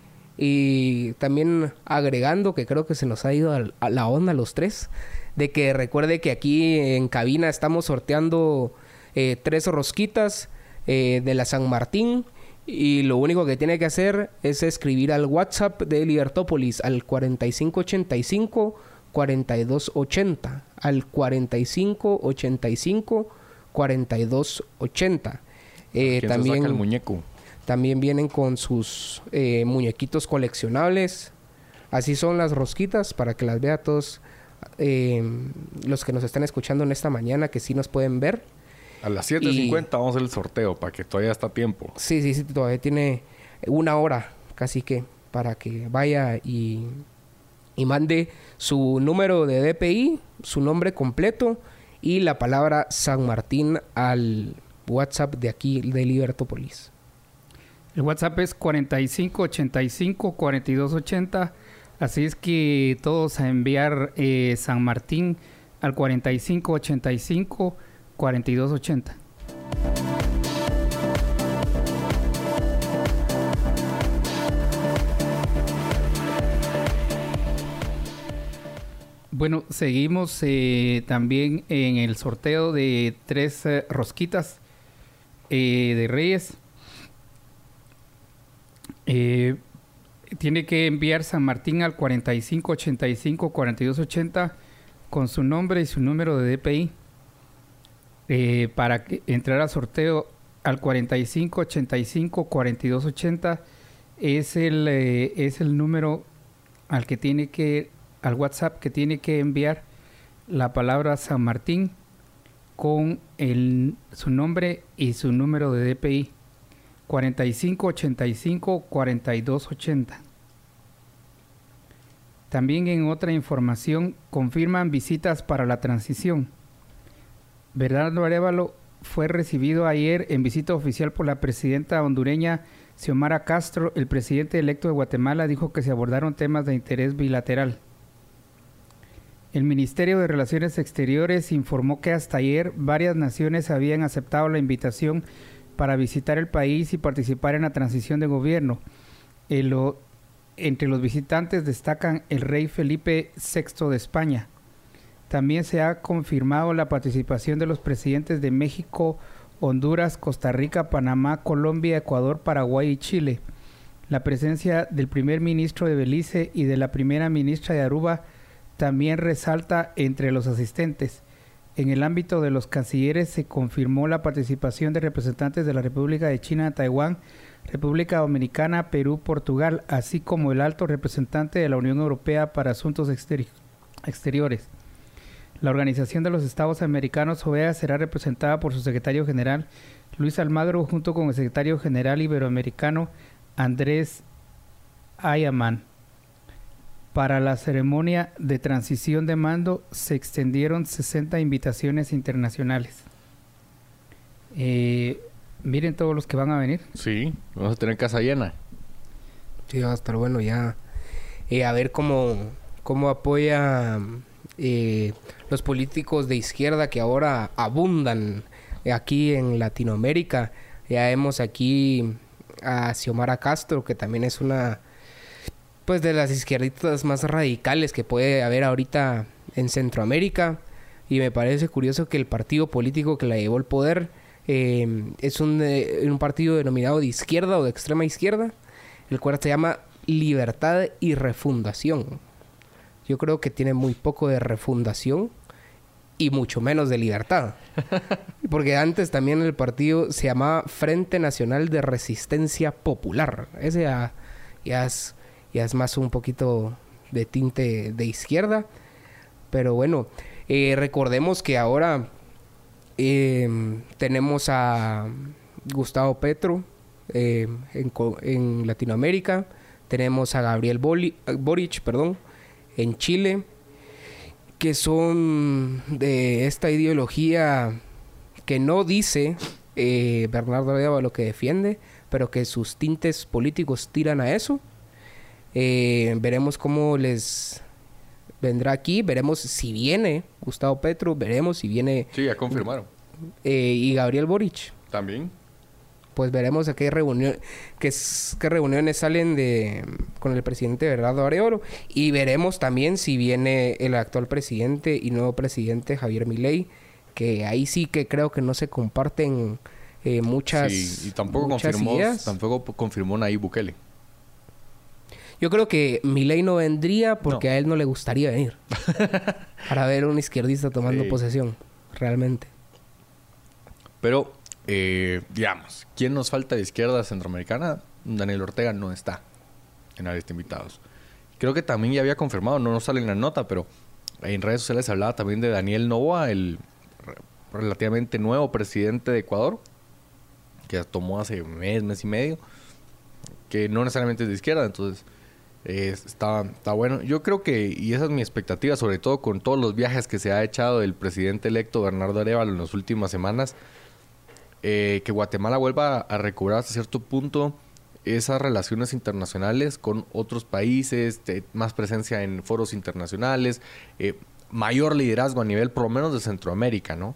Y también agregando que creo que se nos ha ido a la onda a los tres, de que recuerde que aquí en cabina estamos sorteando eh, tres rosquitas eh, de la San Martín, y lo único que tiene que hacer es escribir al WhatsApp de Libertópolis al cuarenta y cinco ochenta y cinco cuarenta y dos ochenta, al cuarenta y cinco ochenta y cinco cuarenta y dos ochenta. Eh, ¿Quién también se saca el muñeco? También vienen con sus eh, muñequitos coleccionables. Así son las rosquitas, para que las vea todos eh, los que nos están escuchando en esta mañana, que sí nos pueden ver. A las siete cincuenta y... vamos a hacer el sorteo, para que todavía está a tiempo. Sí, sí, sí, todavía tiene una hora, casi que, para que vaya y, y mande su número de D P I, su nombre completo y la palabra San Martín al WhatsApp de aquí de Libertópolis. El WhatsApp es cuarenta y cinco ochenta y cinco cuarenta y dos ochenta. Así es que todos a enviar eh, San Martín al cuarenta y cinco ochenta y cinco cuarenta y dos ochenta. Bueno, seguimos eh, también en el sorteo de tres eh, rosquitas eh, de Reyes. Eh, tiene que enviar San Martín al cuarenta y cinco ochenta y cinco cuarenta y dos ochenta con su nombre y su número de D P I eh, para que, entrar al sorteo al cuarenta y cinco ochenta y cinco cuarenta y dos ochenta. Es el, eh, es el número al que tiene que, al WhatsApp que tiene que enviar la palabra San Martín con el, su nombre y su número de D P I. cuarenta y cinco ochenta y cinco cuarenta y dos ochenta. También en otra información, confirman visitas para la transición. Bernardo Arévalo fue recibido ayer en visita oficial por la presidenta hondureña Xiomara Castro. El presidente electo de Guatemala dijo que se abordaron temas de interés bilateral. El Ministerio de Relaciones Exteriores informó que hasta ayer varias naciones habían aceptado la invitación para visitar el país y participar en la transición de gobierno. El, o, entre los visitantes destacan el rey Felipe sexto de España, También se ha confirmado la participación de los presidentes de México, Honduras, Costa Rica, Panamá, Colombia, Ecuador, Paraguay y Chile. La presencia del primer ministro de Belice y de la primera ministra de Aruba también resalta entre los asistentes. En el ámbito de los cancilleres se confirmó la participación de representantes de la República de China, Taiwán, República Dominicana, Perú, Portugal, así como el alto representante de la Unión Europea para Asuntos Exteri- Exteriores. La Organización de los Estados Americanos, O E A, será representada por su secretario general, Luis Almagro, junto con el secretario general iberoamericano, Andrés Ayaman. Para la ceremonia de transición de mando se extendieron sesenta invitaciones internacionales. Eh, miren todos los que van a venir. Sí, vamos a tener casa llena. Sí, va a estar bueno ya. Eh, a ver cómo, cómo apoya eh, los políticos de izquierda que ahora abundan aquí en Latinoamérica. Ya vemos aquí a Xiomara Castro, que también es una pues de las izquierditas más radicales que puede haber ahorita en Centroamérica. Y me parece curioso que el partido político que la llevó al poder eh, es un, eh, un partido denominado de izquierda o de extrema izquierda, el cual se llama Libertad y Refundación. Yo creo que tiene muy poco de refundación y mucho menos de libertad. Porque antes también el partido se llamaba Frente Nacional de Resistencia Popular. Ese ya, ya, es, ya es más un poquito de tinte de izquierda. Pero bueno, eh, recordemos que ahora eh, tenemos a Gustavo Petro eh, en, en Latinoamérica. Tenemos a Gabriel Boli, Boric, perdón, en Chile, que son de esta ideología que no dice eh, Bernardo Arévalo lo que defiende, pero que sus tintes políticos tiran a eso. Eh, veremos cómo les vendrá aquí, veremos si viene Gustavo Petro, veremos si viene... Sí, ya confirmaron. Eh, y Gabriel Boric. También. Pues veremos a qué reunión, qué, qué reuniones salen de con el presidente Bernardo Arévalo, y veremos también si viene el actual presidente y nuevo presidente Javier Milei, que ahí sí que creo que no se comparten eh, muchas Sí, y tampoco muchas confirmó, ideas. tampoco confirmó Nayib Bukele. Yo creo que Milei no vendría porque No. a él no le gustaría venir para ver a un izquierdista tomando Sí. posesión, realmente. Pero, eh, digamos, ¿quién nos falta de izquierda centroamericana? Daniel Ortega no está en la lista de invitados. Creo que también ya había confirmado, no nos sale en la nota, pero en redes sociales se hablaba también de Daniel Noboa, el re- relativamente nuevo presidente de Ecuador, que tomó hace un mes, mes y medio, que no necesariamente es de izquierda, entonces eh, está, está bueno. Yo creo que, y esa es mi expectativa, sobre todo con todos los viajes que se ha echado el presidente electo Bernardo Arévalo en las últimas semanas, eh, que Guatemala vuelva a recobrar hasta cierto punto esas relaciones internacionales con otros países, de más presencia en foros internacionales, eh, mayor liderazgo a nivel por lo menos de Centroamérica, ¿no?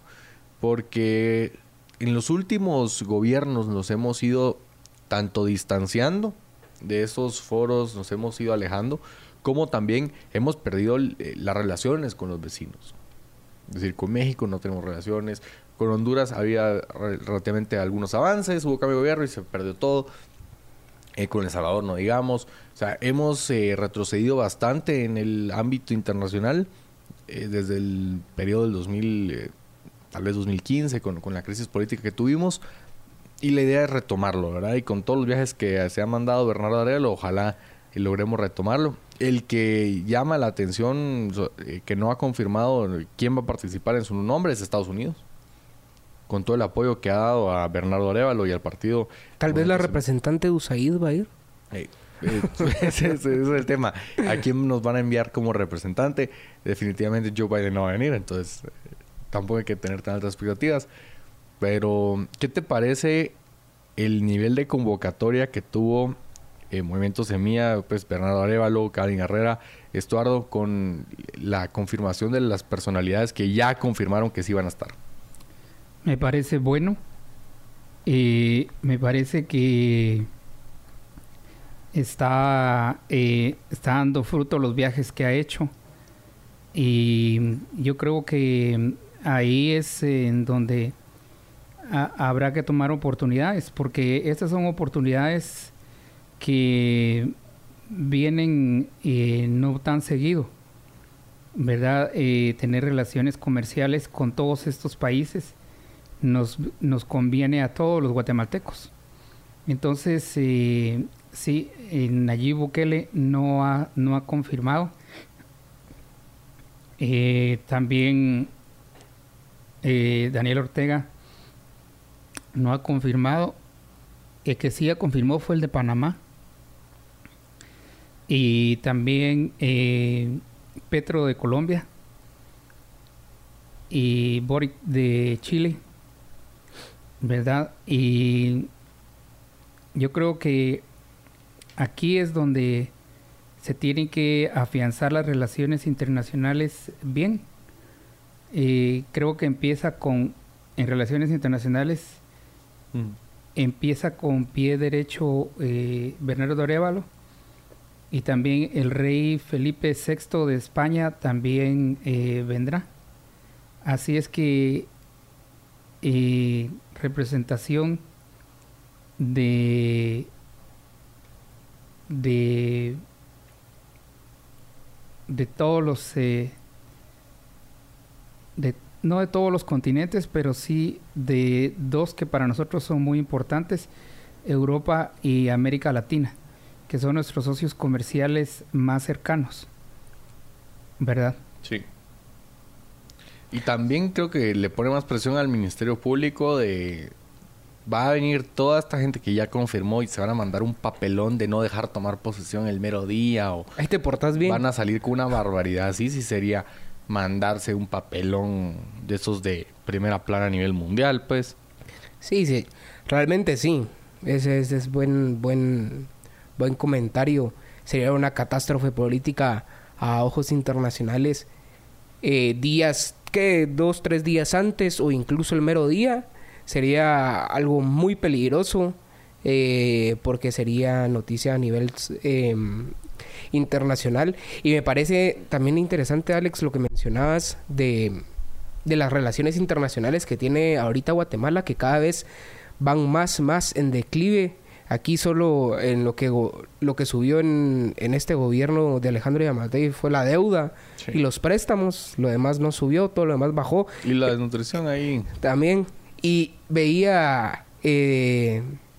Porque en los últimos gobiernos nos hemos ido tanto distanciando de esos foros, nos hemos ido alejando, como también hemos perdido eh, las relaciones con los vecinos. Es decir, con México no tenemos relaciones, con Honduras había re- relativamente algunos avances, hubo cambio de gobierno y se perdió todo. Eh, con El Salvador no digamos. O sea, hemos eh, retrocedido bastante en el ámbito internacional eh, desde el periodo del dos mil, eh, tal vez dos mil quince, con, con la crisis política que tuvimos. Y la idea es retomarlo, ¿verdad? Y con todos los viajes que se ha mandado Bernardo Arévalo, ojalá eh, logremos retomarlo. El que llama la atención, eh, que no ha confirmado quién va a participar en su nombre, es Estados Unidos. Con todo el apoyo que ha dado a Bernardo Arévalo y al partido. Tal vez la Bueno, representante de U S A I D va a ir. Eh, eh, ese, ese- ese es el tema. ¿A quién nos van a enviar como representante? Definitivamente Joe Biden no va a venir, entonces eh, tampoco hay que tener tan altas expectativas. Pero, ¿qué te parece el nivel de convocatoria que tuvo eh, Movimiento Semilla, pues Bernardo Arévalo, Karin Herrera, Estuardo, con la confirmación de las personalidades que ya confirmaron que sí van a estar? Me parece bueno. Eh, me parece que está, eh, está dando fruto los viajes que ha hecho. y yo creo que ahí es en donde a, habrá que tomar oportunidades, porque estas son oportunidades que vienen eh, no tan seguido, ¿verdad? Eh, tener relaciones comerciales con todos estos países nos, nos conviene a todos los guatemaltecos. Entonces, eh, sí, eh, Nayib Bukele no ha, no ha confirmado. Eh, también eh, Daniel Ortega no ha confirmado. El que sí ha confirmado fue el de Panamá. Y también eh, Petro de Colombia y Boric de Chile, ¿verdad? Y yo creo que aquí es donde se tienen que afianzar las relaciones internacionales bien. Eh, creo que empieza con, en relaciones internacionales, mm. empieza con pie derecho eh, Bernardo Arévalo, y también el rey Felipe sexto de España también eh, vendrá. Así es que eh, representación de de de todos los eh, de, no de todos los continentes, pero sí de dos que para nosotros son muy importantes, Europa y América Latina, que son nuestros socios comerciales más cercanos, ¿verdad? Sí. Y también creo que le pone más presión al Ministerio Público de... Va a venir toda esta gente que ya confirmó y se van a mandar un papelón de no dejar tomar posesión el mero día o... Ahí te portas bien. Van a salir con una barbaridad. Así sí sería mandarse un papelón de esos de primera plana a nivel mundial, pues. Sí, sí. Realmente sí. Ese, ese es buen, buen, buen comentario. Sería una catástrofe política a ojos internacionales. Eh, días, ¿qué? Dos, tres días antes o incluso el mero día. Sería algo muy peligroso eh, porque sería noticia a nivel eh, internacional. Y me parece también interesante, Alex, lo que mencionabas de, de las relaciones internacionales que tiene ahorita Guatemala, que cada vez van más, más en declive. Aquí solo en lo que lo que subió en, en este gobierno de Alejandro Yamatei fue la deuda, sí, y los préstamos. Lo demás no subió, todo lo demás bajó. Y la desnutrición ahí. También. Y veía eh,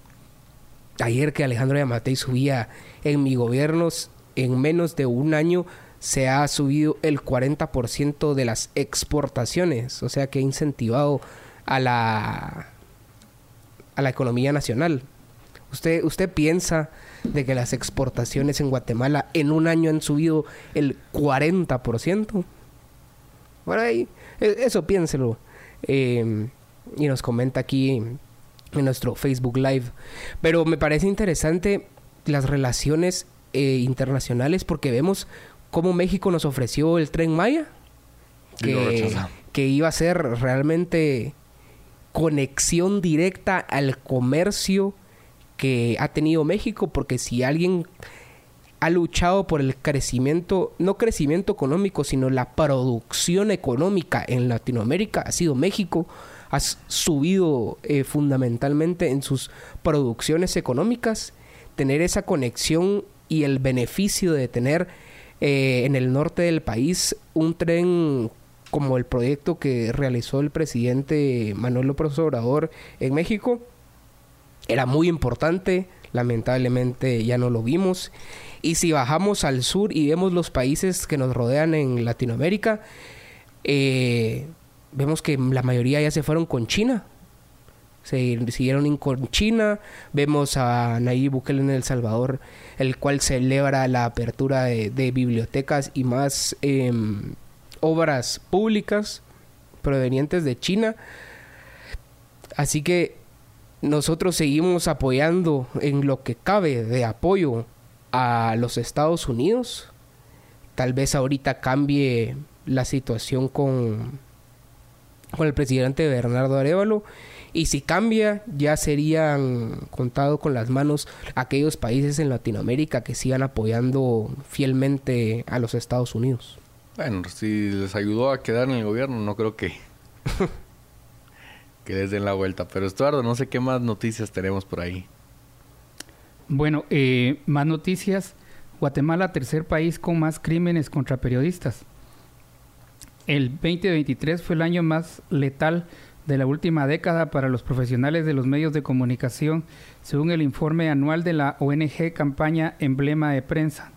ayer que Alejandro Yamatei subía: en mi gobierno, en menos de un año, se ha subido el cuarenta por ciento de las exportaciones. O sea, que ha incentivado a la, a la economía nacional. ¿Usted, usted piensa de que las exportaciones en Guatemala en un año han subido el cuarenta por ciento? Por ahí, eso piénselo. Eh... Y nos comenta aquí en nuestro Facebook Live. Pero me parece interesante las relaciones eh, internacionales, porque vemos cómo México nos ofreció el Tren Maya, que, que iba a ser realmente conexión directa al comercio que ha tenido México, porque si alguien ha luchado por el crecimiento, no crecimiento económico, sino la producción económica en Latinoamérica, ha sido México. Ha subido eh, fundamentalmente en sus producciones económicas. Tener esa conexión y el beneficio de tener eh, en el norte del país un tren como el proyecto que realizó el presidente Manuel López Obrador en México era muy importante. Lamentablemente ya no lo vimos. Y si bajamos al sur y vemos los países que nos rodean en Latinoamérica, eh... vemos que la mayoría ya se fueron con China. Se siguieron con China. Vemos a Nayib Bukele en El Salvador, el cual celebra la apertura de, de bibliotecas y más eh, obras públicas provenientes de China. Así que nosotros seguimos apoyando en lo que cabe de apoyo a los Estados Unidos. Tal vez ahorita cambie la situación con... con el presidente Bernardo Arévalo, y si cambia ya serían contados con las manos aquellos países en Latinoamérica que sigan apoyando fielmente a los Estados Unidos. Bueno, si les ayudó a quedar en el gobierno, no creo que, que les den la vuelta. Pero Estuardo, no sé qué más noticias tenemos por ahí. Bueno, eh, más noticias. Guatemala, tercer país con más crímenes contra periodistas. El veinte veintitrés fue el año más letal de la última década para los profesionales de los medios de comunicación, según el informe anual de la O N G Campaña Emblema de Prensa,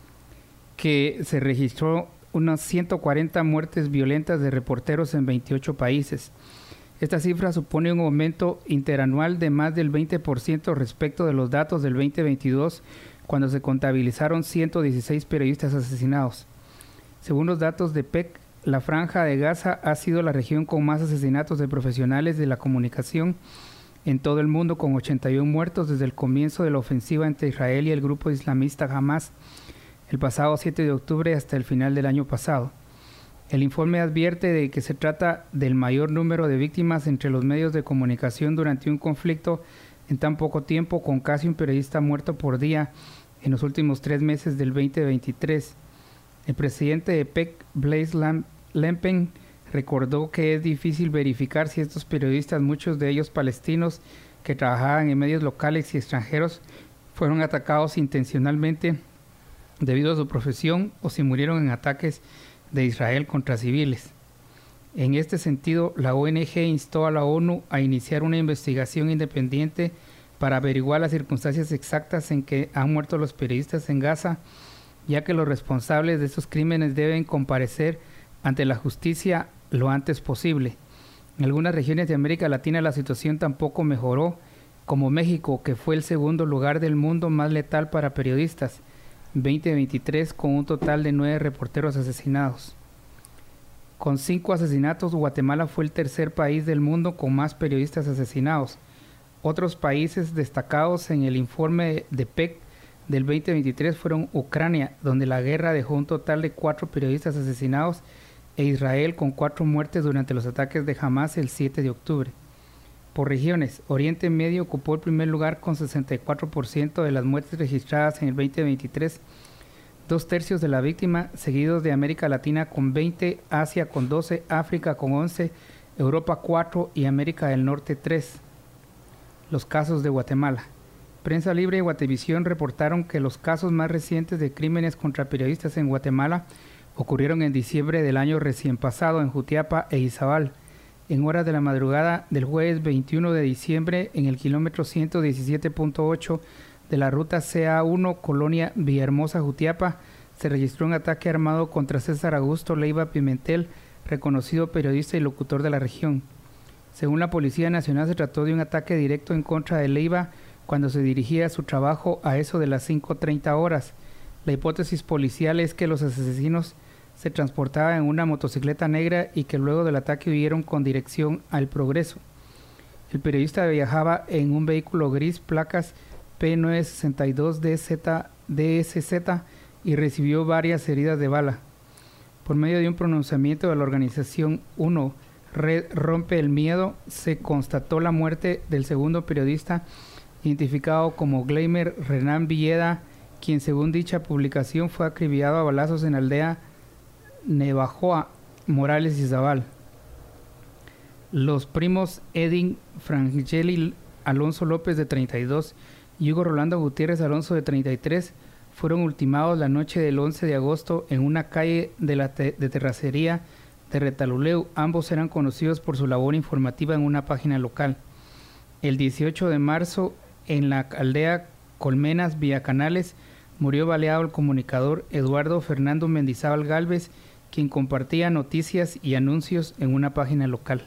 que se registró unas ciento cuarenta muertes violentas de reporteros en veintiocho países. Esta cifra supone un aumento interanual de más del veinte por ciento respecto de los datos del veinte veintidós, cuando se contabilizaron ciento dieciséis periodistas asesinados. Según los datos de P E C, la Franja de Gaza ha sido la región con más asesinatos de profesionales de la comunicación en todo el mundo, con ochenta y uno muertos desde el comienzo de la ofensiva entre Israel y el grupo islamista Hamas el pasado siete de octubre hasta el final del año pasado. El informe advierte de que se trata del mayor número de víctimas entre los medios de comunicación durante un conflicto en tan poco tiempo, con casi un periodista muerto por día en los últimos tres meses del veinte veintitrés. El presidente de P E C, Blaise Lempen, recordó que es difícil verificar si estos periodistas, muchos de ellos palestinos que trabajaban en medios locales y extranjeros, fueron atacados intencionalmente debido a su profesión o si murieron en ataques de Israel contra civiles. En este sentido, la O N G instó a la ONU a iniciar una investigación independiente para averiguar las circunstancias exactas en que han muerto los periodistas en Gaza, ya que los responsables de estos crímenes deben comparecer ante la justicia lo antes posible. En algunas regiones de América Latina la situación tampoco mejoró, como México, que fue el segundo lugar del mundo más letal para periodistas, veinte veintitrés, con un total de nueve reporteros asesinados. Con cinco asesinatos, Guatemala fue el tercer país del mundo con más periodistas asesinados. Otros países destacados en el informe de P E C del veinte veintitrés fueron Ucrania, donde la guerra dejó un total de cuatro periodistas asesinados, e Israel, con cuatro muertes durante los ataques de Hamas el siete de octubre. Por regiones, Oriente Medio ocupó el primer lugar con sesenta y cuatro por ciento de las muertes registradas en el veinte veintitrés, dos tercios de la víctima, seguidos de América Latina con veinte, Asia con doce, África con once, Europa cuatro y América del Norte tres. Los casos de Guatemala. Prensa Libre y Guatevisión reportaron que los casos más recientes de crímenes contra periodistas en Guatemala ocurrieron en diciembre del año recién pasado en Jutiapa e Izabal. En horas de la madrugada del jueves veintiuno de diciembre, en el kilómetro ciento diecisiete punto ocho de la ruta C A uno, Colonia Villahermosa, Jutiapa, se registró un ataque armado contra César Augusto Leiva Pimentel, reconocido periodista y locutor de la región. Según la Policía Nacional, se trató de un ataque directo en contra de Leiva cuando se dirigía a su trabajo a eso de las cinco treinta horas. La hipótesis policial es que los asesinos se transportaban en una motocicleta negra y que luego del ataque huyeron con dirección al Progreso. El periodista viajaba en un vehículo gris, placas P nueve sesenta y dos D Z D S Z, y recibió varias heridas de bala. Por medio de un pronunciamiento de la organización uno, Red Rompe el Miedo, se constató la muerte del segundo periodista, identificado como Gleimer Renan Villeda, quien según dicha publicación fue acribillado a balazos en la aldea Nevajoa, Morales y Zabal. Los primos Edin Frangeli Alonso López, de treinta y dos, y Hugo Rolando Gutiérrez Alonso, de treinta y tres, fueron ultimados la noche del once de agosto en una calle de la te de terracería de Retaluleu. Ambos eran conocidos por su labor informativa en una página local. El dieciocho de marzo, en la aldea Colmenas, Villacanales, murió baleado el comunicador Eduardo Fernando Mendizábal Gálvez, quien compartía noticias y anuncios en una página local.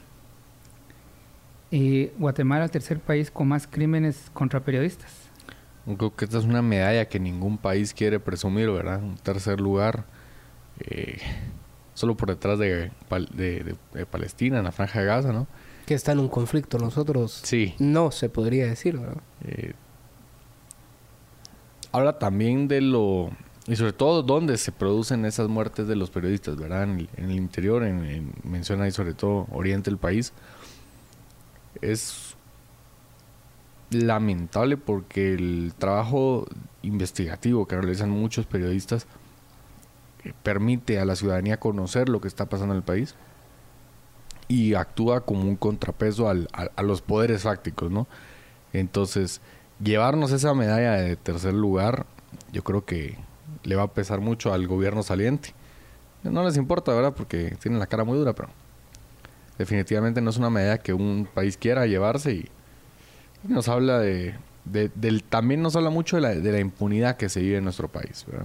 Eh, Guatemala, el tercer país con más crímenes contra periodistas. Creo que esta es una medalla que ningún país quiere presumir, ¿verdad? Un tercer lugar, eh, solo por detrás de, de, de, de Palestina, en la Franja de Gaza, ¿no? Que está en un conflicto, nosotros sí. No se podría decir, ¿verdad? Eh, habla también de lo... Y sobre todo dónde se producen esas muertes de los periodistas, ¿verdad? En el, en el interior, en, en, menciona ahí sobre todo Oriente del país. Es lamentable porque el trabajo investigativo que realizan muchos periodistas permite a la ciudadanía conocer lo que está pasando en el país y actúa como un contrapeso al, a, a los poderes fácticos, ¿no? Entonces, llevarnos esa medalla de tercer lugar, yo creo que le va a pesar mucho al gobierno saliente. No les importa, ¿verdad? Porque tienen la cara muy dura, pero definitivamente no es una medalla que un país quiera llevarse y nos habla de... de del, también nos habla mucho de la, de la impunidad que se vive en nuestro país, ¿verdad?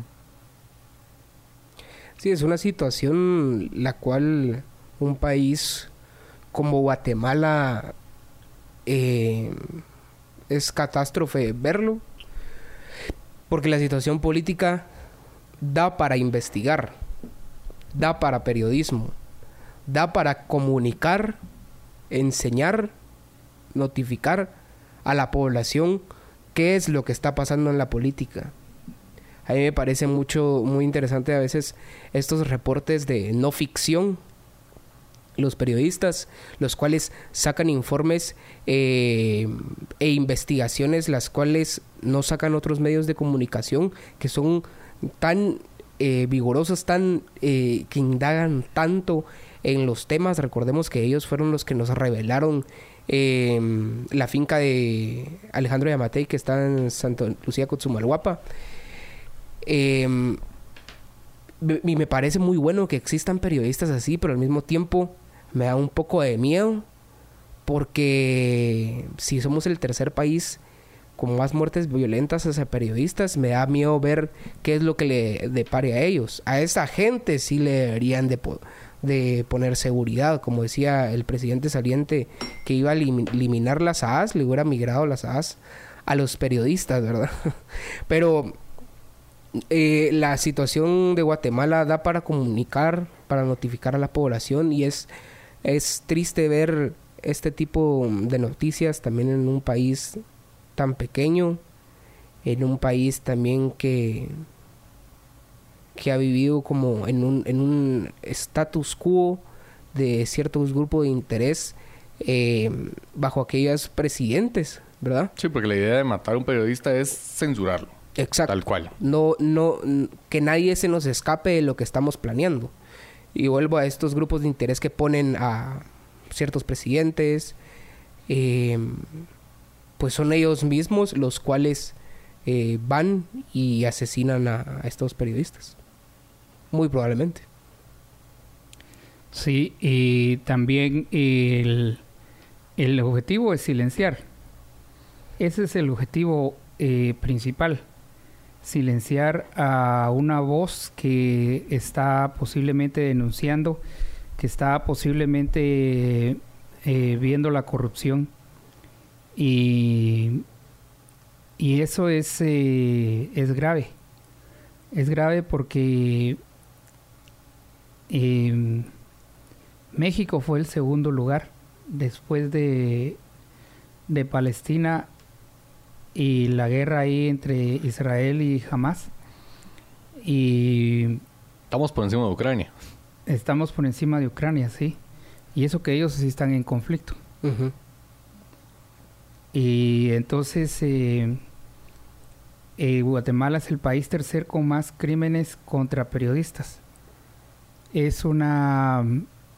Sí, es una situación la cual un país como Guatemala eh, es catástrofe verlo, porque la situación política da para investigar, da para periodismo, da para comunicar, enseñar, notificar a la población qué es lo que está pasando en la política. A mí me parece mucho, muy interesante a veces estos reportes de no ficción, los periodistas, los cuales sacan informes eh, e investigaciones, las cuales no sacan otros medios de comunicación, que son tan eh, vigorosos, tan eh, que indagan tanto en los temas. Recordemos que ellos fueron los que nos revelaron eh, la finca de Alejandro Yamatei, que está en Santa Lucía, Cotzumalguapa. Eh, y me parece muy bueno que existan periodistas así, pero al mismo tiempo me da un poco de miedo, porque si somos el tercer país con más muertes violentas hacia periodistas, me da miedo ver qué es lo que le depare a ellos. A esa gente sí le deberían de, po- de poner seguridad. Como decía el presidente saliente, que iba a elim- eliminar las A A S, le hubiera migrado las A A S a los periodistas, ¿verdad? Pero eh, la situación de Guatemala da para comunicar, para notificar a la población, y es, es triste ver este tipo de noticias también en un país tan pequeño, en un país también que que ha vivido como en un en un status quo de ciertos grupos de interés eh, bajo aquellos presidentes, ¿verdad? Sí, porque la idea de matar a un periodista es censurarlo. Exacto. Tal cual. No, no, que nadie se nos escape de lo que estamos planeando. Y vuelvo a estos grupos de interés que ponen a ciertos presidentes, eh, pues son ellos mismos los cuales eh, van y asesinan a, a estos periodistas. Muy probablemente. Sí, y también el, el objetivo es silenciar. Ese es el objetivo eh, principal. Silenciar a una voz que está posiblemente denunciando, que está posiblemente eh, viendo la corrupción. Y, y eso es, eh, es grave. Es grave porque eh, México fue el segundo lugar después de, de Palestina y la guerra ahí entre Israel y Hamas. Y estamos por encima de Ucrania. Estamos por encima de Ucrania, sí. Y eso que ellos sí están en conflicto. Uh-huh. Y entonces eh, eh, Guatemala es el país tercer con más crímenes contra periodistas. Es una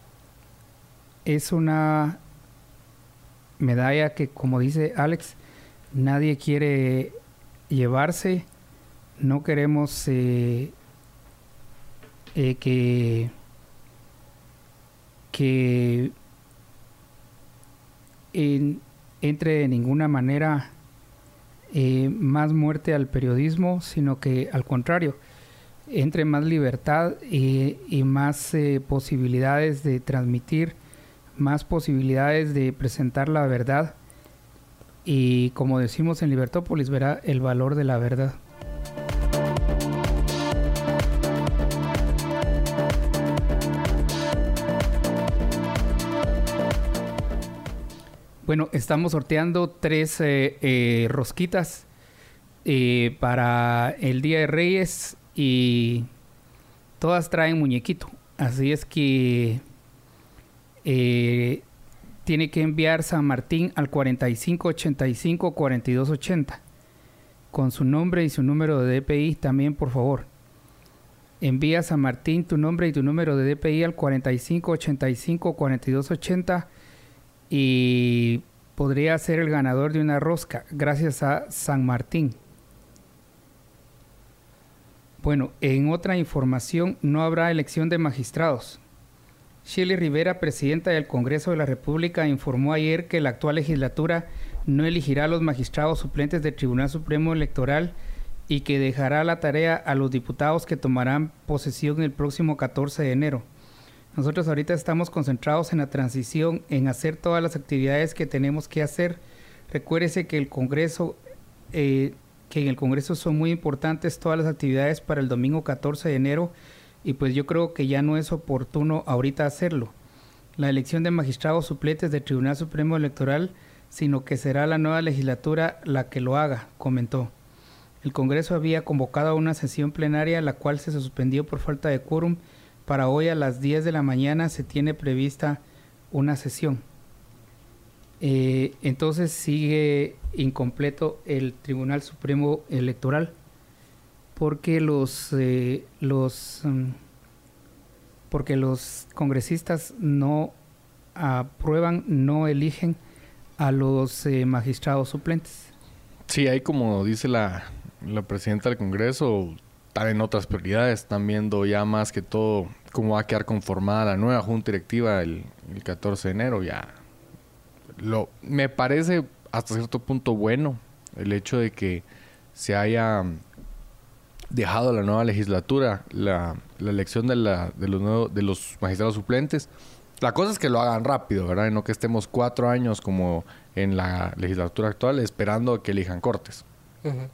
es una medalla que, como dice Alex, nadie quiere llevarse. No queremos eh, eh, que que en entre de ninguna manera eh, más muerte al periodismo, sino que al contrario, entre más libertad y, y más eh, posibilidades de transmitir, más posibilidades de presentar la verdad, y como decimos en Libertópolis, verá el valor de la verdad. Bueno, estamos sorteando tres eh, eh, rosquitas eh, para el Día de Reyes y todas traen muñequito. Así es que eh, tiene que enviar San Martín al cuarenta y cinco ochenta y cinco cuarenta y dos ochenta con su nombre y su número de D P I también, por favor. envía a San Martín tu nombre y tu número de D P I al cuarenta y cinco ochenta y cinco cuarenta y dos ochenta y podría ser el ganador de una rosca gracias a San Martín. Bueno, en otra información, no habrá elección de magistrados. Shirley Rivera, presidenta del Congreso de la República, informó ayer que la actual legislatura no elegirá a los magistrados suplentes del Tribunal Supremo Electoral y que dejará la tarea a los diputados que tomarán posesión el próximo catorce de enero. Nosotros ahorita estamos concentrados en la transición, en hacer todas las actividades que tenemos que hacer. Recuérdese que el Congreso, eh, que en el Congreso son muy importantes todas las actividades para el domingo catorce de enero, y pues yo creo que ya no es oportuno ahorita hacerlo. La elección de magistrados suplentes del Tribunal Supremo Electoral, sino que será la nueva legislatura la que lo haga, comentó. El Congreso había convocado a una sesión plenaria, la cual se suspendió por falta de quórum. Para hoy a las diez de la mañana se tiene prevista una sesión. Eh, entonces sigue incompleto el Tribunal Supremo Electoral, porque los eh, los um, porque los congresistas no aprueban, no eligen a los eh, magistrados suplentes. Sí, ahí como dice la, la presidenta del Congreso, están en otras prioridades, están viendo ya más que todo cómo va a quedar conformada la nueva junta directiva el, el catorce de enero. Ya lo me parece hasta cierto punto bueno el hecho de que se haya dejado la nueva legislatura la, la elección de, la, de, los nuevos, de los magistrados suplentes. La cosa es que lo hagan rápido, ¿verdad? Y no que estemos cuatro años como en la legislatura actual esperando a que elijan cortes. Uh-huh.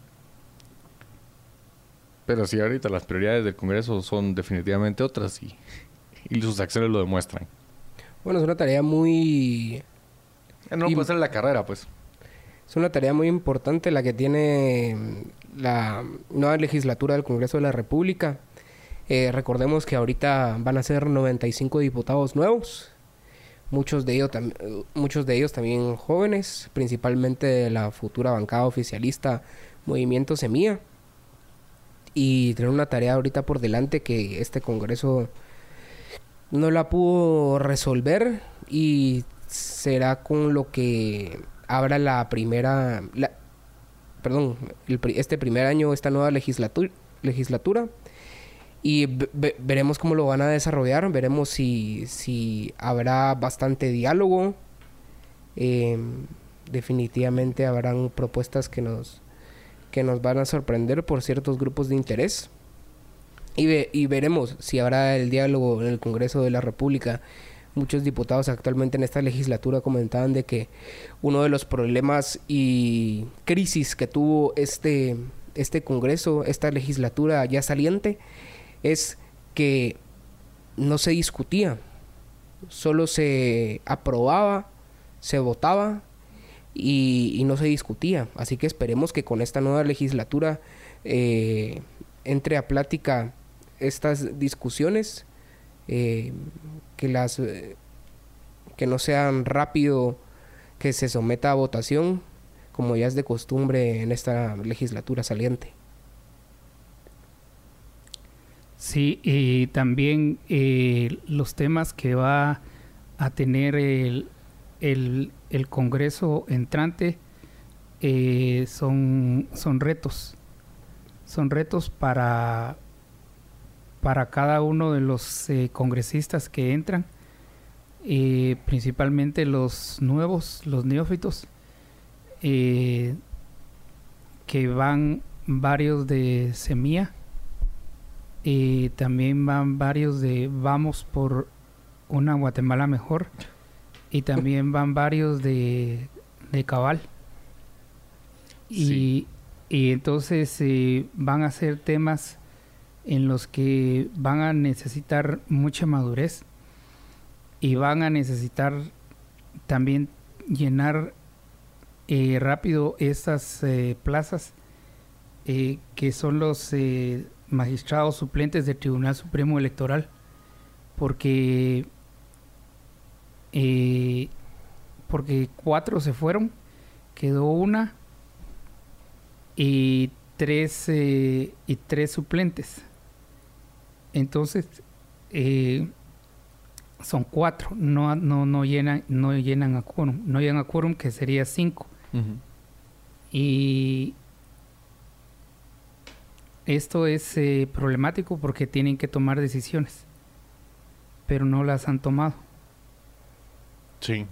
Pero sí, ahorita las prioridades del Congreso son definitivamente otras y, y sus acciones lo demuestran. Bueno, es una tarea muy... Ya no y... puede ser la carrera, pues. Es una tarea muy importante la que tiene la nueva legislatura del Congreso de la República. Eh, recordemos que ahorita van a ser noventa y cinco diputados nuevos. Muchos de ellos, tam- muchos de ellos también jóvenes, principalmente de la futura bancada oficialista Movimiento Semilla. Y tener una tarea ahorita por delante que este Congreso no la pudo resolver y será con lo que abra la primera, la, perdón, el, este primer año, esta nueva legislatura, legislatura y ve, veremos cómo lo van a desarrollar, veremos si, si habrá bastante diálogo, eh, definitivamente habrán propuestas que nos, que nos van a sorprender por ciertos grupos de interés y, ve, y veremos si habrá el diálogo en el Congreso de la República. Muchos diputados actualmente en esta legislatura comentaban de que uno de los problemas y crisis que tuvo este, este Congreso, esta legislatura ya saliente, es que no se discutía, solo se aprobaba, se votaba y, y no se discutía. Así que esperemos que con esta nueva legislatura eh, entre a plática estas discusiones, eh, que las eh, que no sean rápido que se someta a votación como ya es de costumbre en esta legislatura saliente. Sí, y también eh, los temas que va a tener el, el, el Congreso entrante eh, son, son retos, son retos para para cada uno de los eh, congresistas que entran, eh, principalmente los nuevos, los neófitos, eh, que van varios de Semilla, y también van varios de Vamos por una Guatemala Mejor, y también van varios de, de Cabal. Sí. Y, y entonces eh, van a ser temas en los que van a necesitar mucha madurez y van a necesitar también llenar eh, rápido esas eh, plazas eh, que son los eh, magistrados suplentes del Tribunal Supremo Electoral, porque eh, porque cuatro se fueron, quedó una y tres eh, y tres suplentes. Entonces, eh, son cuatro, no, no, no, llenan, no llenan a quórum, no llegan a quórum, que sería cinco. Uh-huh. Y esto es eh, problemático porque tienen que tomar decisiones, pero no las han tomado. Sí.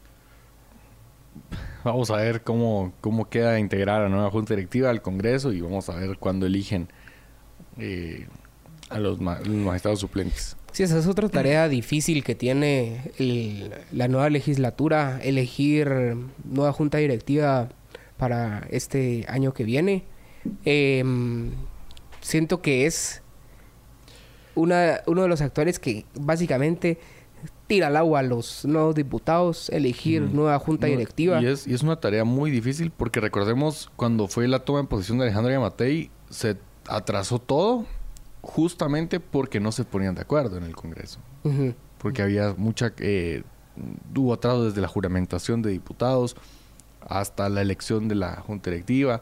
Vamos a ver cómo, cómo queda integrada la nueva Junta Directiva al Congreso y vamos a ver cuándo eligen eh, a los, ma- los magistrados suplentes. Sí, esa es otra tarea difícil que tiene el, la nueva legislatura, elegir nueva Junta Directiva para este año que viene. Eh, siento que es una, uno de los actores que básicamente tira al agua a los nuevos diputados, elegir mm. nueva junta no, directiva. Y es, y es una tarea muy difícil porque recordemos cuando fue la toma en posesión de Alejandro Yamatei, se atrasó todo justamente porque no se ponían de acuerdo en el Congreso. Uh-huh. Porque había mucha... Eh, hubo atraso desde la juramentación de diputados hasta la elección de la junta directiva.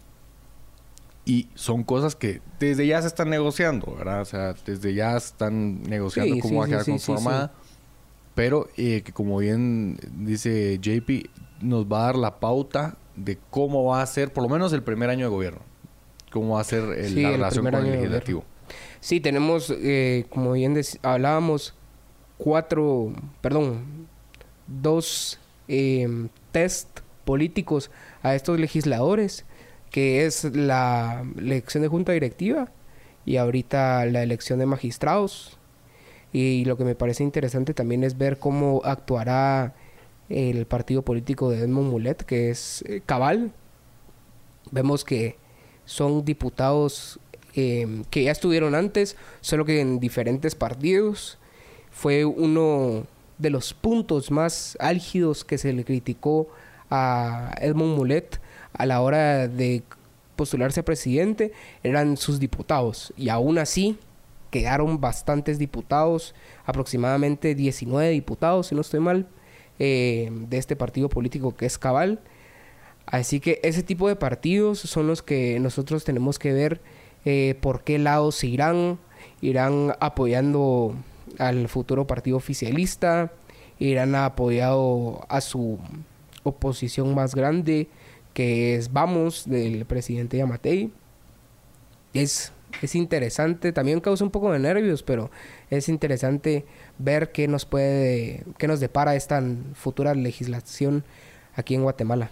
Y son cosas que desde ya se están negociando, ¿verdad? O sea, desde ya están negociando sí, cómo sí, va a quedar sí, conformada. Sí, sí. Pero eh, que como bien dice J P, nos va a dar la pauta de cómo va a ser, por lo menos el primer año de gobierno. Cómo va a ser el, sí, la el relación con el legislativo. Sí, tenemos, eh, como bien dec- hablábamos, cuatro, perdón, dos eh, test políticos a estos legisladores, que es la elección de junta directiva y ahorita la elección de magistrados. Y lo que me parece interesante también es ver cómo actuará el partido político de Edmond Mulet, que es eh, Cabal. Vemos que son diputados eh, que ya estuvieron antes, solo que en diferentes partidos. Fue uno de los puntos más álgidos que se le criticó a Edmond Mulet a la hora de postularse a presidente, eran sus diputados. Y aún así quedaron bastantes diputados, aproximadamente diecinueve diputados, si no estoy mal, eh, de este partido político que es Cabal. Así que ese tipo de partidos son los que nosotros tenemos que ver eh, por qué lado se irán. Irán apoyando al futuro partido oficialista, irán apoyado a su oposición más grande, que es Vamos, del presidente Yamatei. Es... Es interesante, también causa un poco de nervios, pero es interesante ver qué nos puede, qué nos depara esta futura legislación aquí en Guatemala.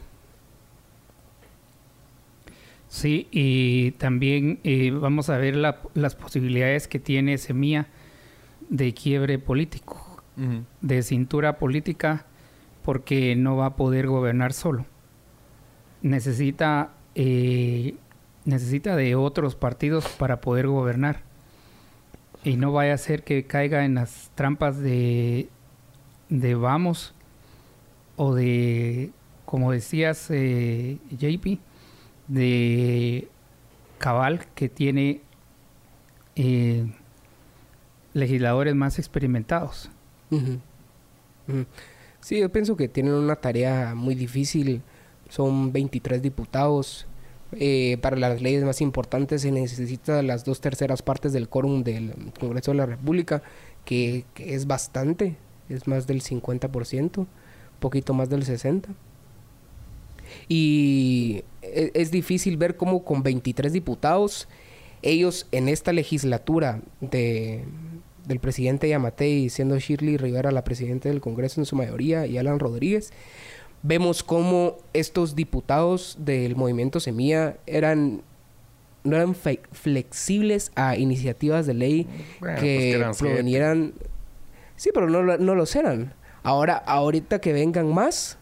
Sí, y también eh, vamos a ver la, las posibilidades que tiene Semilla de quiebre político, uh-huh. de cintura política, porque no va a poder gobernar solo. Necesita... Eh, necesita de otros partidos para poder gobernar y no vaya a ser que caiga en las trampas de de Vamos o de, como decías eh, J P, de Cabal, que tiene eh, legisladores más experimentados. Uh-huh. Uh-huh. Sí, yo pienso que tienen una tarea muy difícil. Son veintitrés diputados. Eh, para las leyes más importantes se necesita las dos terceras partes del quórum del Congreso de la República, que, que es bastante, es más del cincuenta por ciento, poquito más del sesenta por ciento. Y es, es difícil ver cómo con veintitrés diputados, ellos en esta legislatura de, del presidente Yamatei, siendo Shirley Rivera la presidenta del Congreso en su mayoría, y Alan Rodríguez, vemos cómo estos diputados del movimiento Semilla eran no eran fe- flexibles a iniciativas de ley bueno, que pues provenieran... Siete. Sí, pero no, no los eran. Ahora, ahorita que vengan más,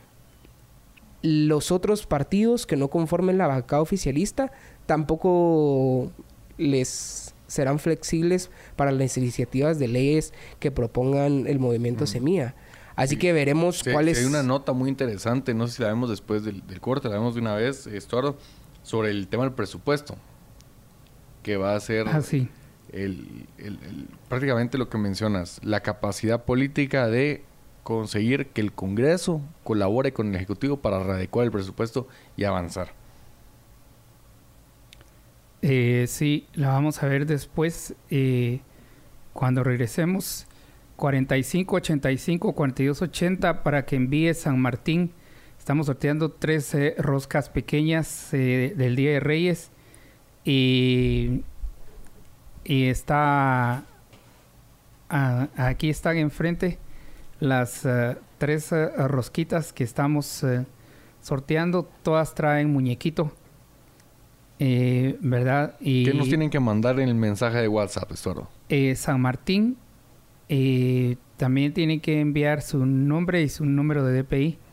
los otros partidos que no conformen la bancada oficialista tampoco les serán flexibles para las iniciativas de leyes que propongan el movimiento mm. Semilla. Así sí. que veremos sí, cuál sí, es... Hay una nota muy interesante, no sé si la vemos después del, del corte, la vemos de una vez, Estuardo, sobre el tema del presupuesto, que va a ser ah, sí. el, el, el, prácticamente lo que mencionas, la capacidad política de conseguir que el Congreso colabore con el Ejecutivo para readecuar el presupuesto y avanzar. Eh, sí, la vamos a ver después eh, cuando regresemos. cuarenta y cinco ochenta y cinco cuarenta y dos ochenta para que envíe San Martín. Estamos sorteando tres eh, roscas pequeñas eh, del Día de Reyes. Y, y está... a, aquí están enfrente las uh, tres uh, rosquitas que estamos uh, sorteando. Todas traen muñequito. Eh, ¿Verdad? Y, ¿qué nos tienen que mandar en el mensaje de WhatsApp, Estuardo? Eh, San Martín. Eh, también tienen que enviar su nombre y su número de D P I.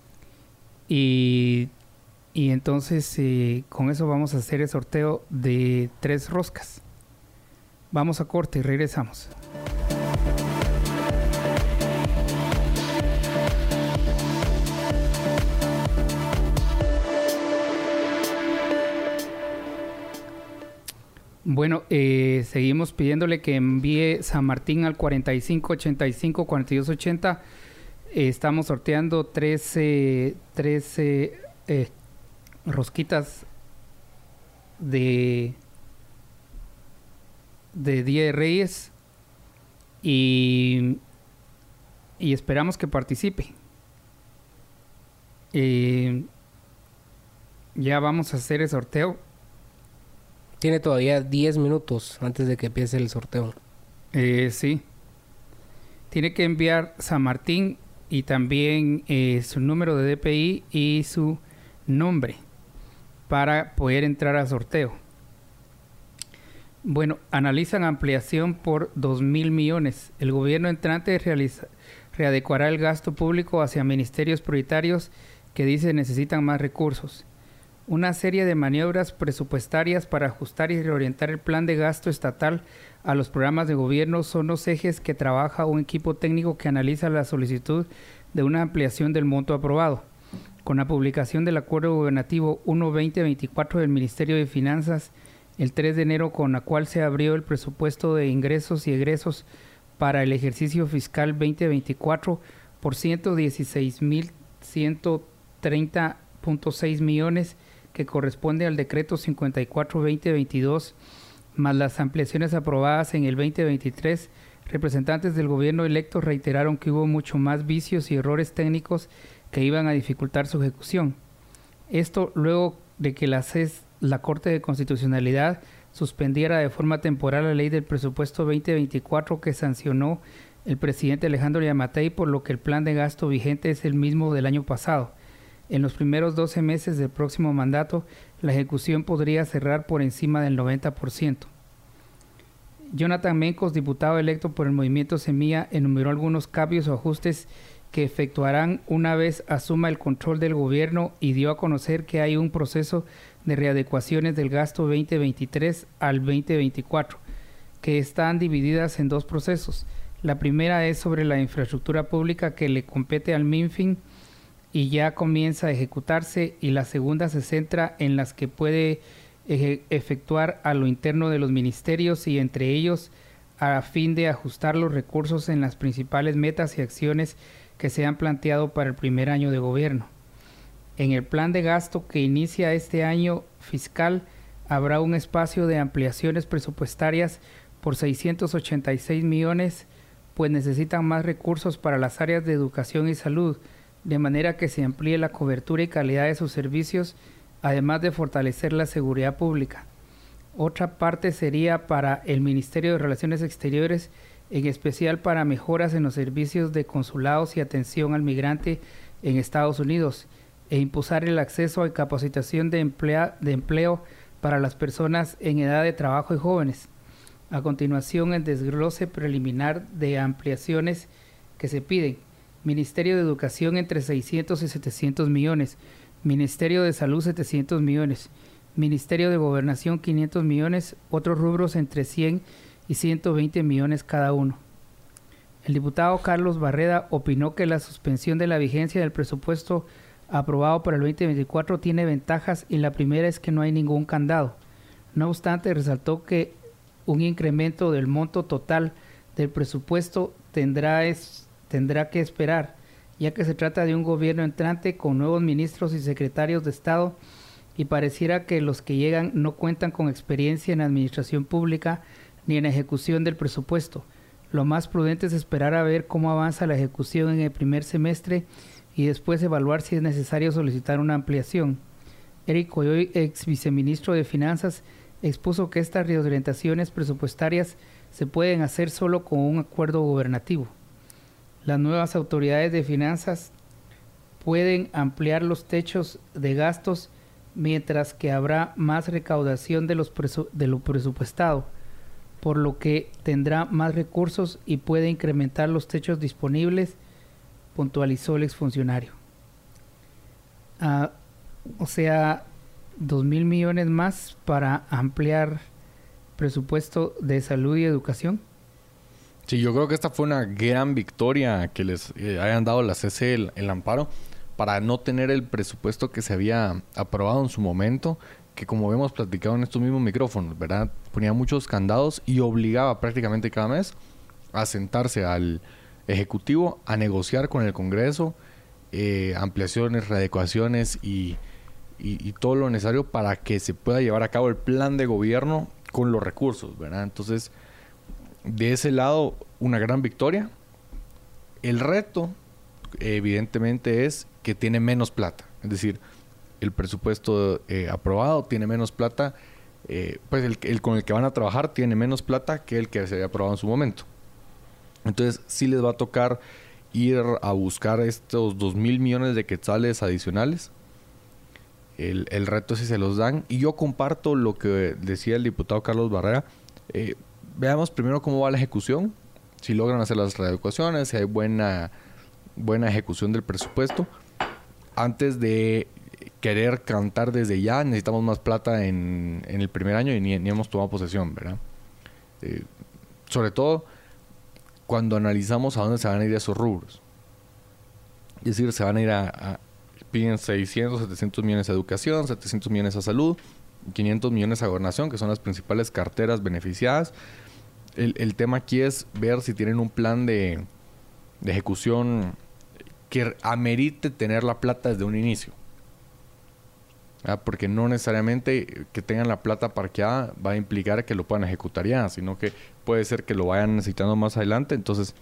Y, y entonces eh, con eso vamos a hacer el sorteo de tres roscas. Vamos a corte y regresamos. Bueno, eh, seguimos pidiéndole que envíe San Martín al cuarenta y cinco ochenta y cinco cuarenta y dos ochenta. Eh, estamos sorteando trece, trece eh, rosquitas de, de Día de Reyes y, y esperamos que participe. Eh, ya vamos a hacer el sorteo. Tiene todavía diez minutos antes de que empiece el sorteo. Eh, sí. Tiene que enviar San Martín y también eh, su número de D P I y su nombre para poder entrar al sorteo. Bueno, analizan ampliación por dos mil millones. El gobierno entrante realiza, readecuará el gasto público hacia ministerios prioritarios que dice necesitan más recursos. Una serie de maniobras presupuestarias para ajustar y reorientar el plan de gasto estatal a los programas de gobierno son los ejes que trabaja un equipo técnico que analiza la solicitud de una ampliación del monto aprobado. Con la publicación del Acuerdo Gubernativo uno veinte veinticuatro del Ministerio de Finanzas el tres de enero, con la cual se abrió el presupuesto de ingresos y egresos para el ejercicio fiscal veinte veinticuatro por ciento dieciséis mil ciento treinta punto seis millones, que corresponde al decreto cincuenta y cuatro veinte veintidós, más las ampliaciones aprobadas en el veinte veintitrés, representantes del gobierno electo reiteraron que hubo mucho más vicios y errores técnicos que iban a dificultar su ejecución. Esto luego de que la, C E S, la Corte de Constitucionalidad suspendiera de forma temporal la ley del presupuesto veinte veinticuatro que sancionó el presidente Alejandro Yamatei, por lo que el plan de gasto vigente es el mismo del año pasado. En los primeros doce meses del próximo mandato, la ejecución podría cerrar por encima del noventa por ciento. Jonathan Mencos, diputado electo por el Movimiento Semilla, enumeró algunos cambios o ajustes que efectuarán una vez asuma el control del gobierno y dio a conocer que hay un proceso de readecuaciones del gasto veinte veintitrés al veinte veinticuatro, que están divididas en dos procesos. La primera es sobre la infraestructura pública que le compete al MINFIN y ya comienza a ejecutarse, y la segunda se centra en las que puede eje- efectuar a lo interno de los ministerios y entre ellos a fin de ajustar los recursos en las principales metas y acciones que se han planteado para el primer año de gobierno. En el plan de gasto que inicia este año fiscal habrá un espacio de ampliaciones presupuestarias por seiscientos ochenta y seis millones, pues necesitan más recursos para las áreas de educación y salud, de manera que se amplíe la cobertura y calidad de sus servicios, además de fortalecer la seguridad pública. Otra parte sería para el Ministerio de Relaciones Exteriores, en especial para mejoras en los servicios de consulados y atención al migrante en Estados Unidos, e impulsar el acceso a capacitación de, emplea, de empleo para las personas en edad de trabajo y jóvenes. A continuación, el desglose preliminar de ampliaciones que se piden. Ministerio de Educación entre seiscientos y setecientos millones, Ministerio de Salud setecientos millones, Ministerio de Gobernación quinientos millones, otros rubros entre cien y ciento veinte millones cada uno. El diputado Carlos Barreda opinó que la suspensión de la vigencia del presupuesto aprobado para el veinte veinticuatro tiene ventajas, y la primera es que no hay ningún candado. No obstante, resaltó que un incremento del monto total del presupuesto tendrá es tendrá que esperar, ya que se trata de un gobierno entrante con nuevos ministros y secretarios de Estado, y pareciera que los que llegan no cuentan con experiencia en administración pública ni en ejecución del presupuesto. Lo más prudente es esperar a ver cómo avanza la ejecución en el primer semestre y después evaluar si es necesario solicitar una ampliación. Eric Coyoy, ex viceministro de Finanzas, expuso que estas reorientaciones presupuestarias se pueden hacer solo con un acuerdo gubernativo. Las nuevas autoridades de finanzas pueden ampliar los techos de gastos mientras que habrá más recaudación de, los presu- de lo presupuestado, por lo que tendrá más recursos y puede incrementar los techos disponibles, puntualizó el exfuncionario. Ah, o sea, dos mil millones más para ampliar presupuesto de salud y educación. Sí, yo creo que esta fue una gran victoria que les eh, hayan dado la C C el, el amparo para no tener el presupuesto que se había aprobado en su momento, que como hemos platicado en estos mismos micrófonos, ¿verdad? Ponía muchos candados y obligaba prácticamente cada mes a sentarse al Ejecutivo a negociar con el Congreso eh, ampliaciones, readecuaciones y, y, y todo lo necesario para que se pueda llevar a cabo el plan de gobierno con los recursos, ¿verdad? Entonces, de ese lado, una gran victoria. El reto, evidentemente, es que tiene menos plata. Es decir, el presupuesto eh, aprobado tiene menos plata, eh, pues el, el con el que van a trabajar tiene menos plata que el que se había aprobado en su momento. Entonces, sí les va a tocar ir a buscar estos dos mil millones de quetzales adicionales. El, el reto es si se los dan. Y yo comparto lo que decía el diputado Carlos Barrera. Eh, veamos primero cómo va la ejecución. Si logran hacer las readecuaciones, si hay buena, buena ejecución del presupuesto. Antes de querer cantar desde ya, necesitamos más plata en, en el primer año y ni, ni hemos tomado posesión, ¿verdad? Eh, sobre todo cuando analizamos a dónde se van a ir esos rubros. Es decir, se van a ir a... a piden seiscientos, setecientos millones a educación, setecientos millones a salud, quinientos millones a gobernación, que son las principales carteras beneficiadas. El, el tema aquí es ver si tienen un plan de, de ejecución que amerite tener la plata desde un inicio. ¿Ah? Porque no necesariamente que tengan la plata parqueada va a implicar que lo puedan ejecutar ya, sino que puede ser que lo vayan necesitando más adelante. Entonces,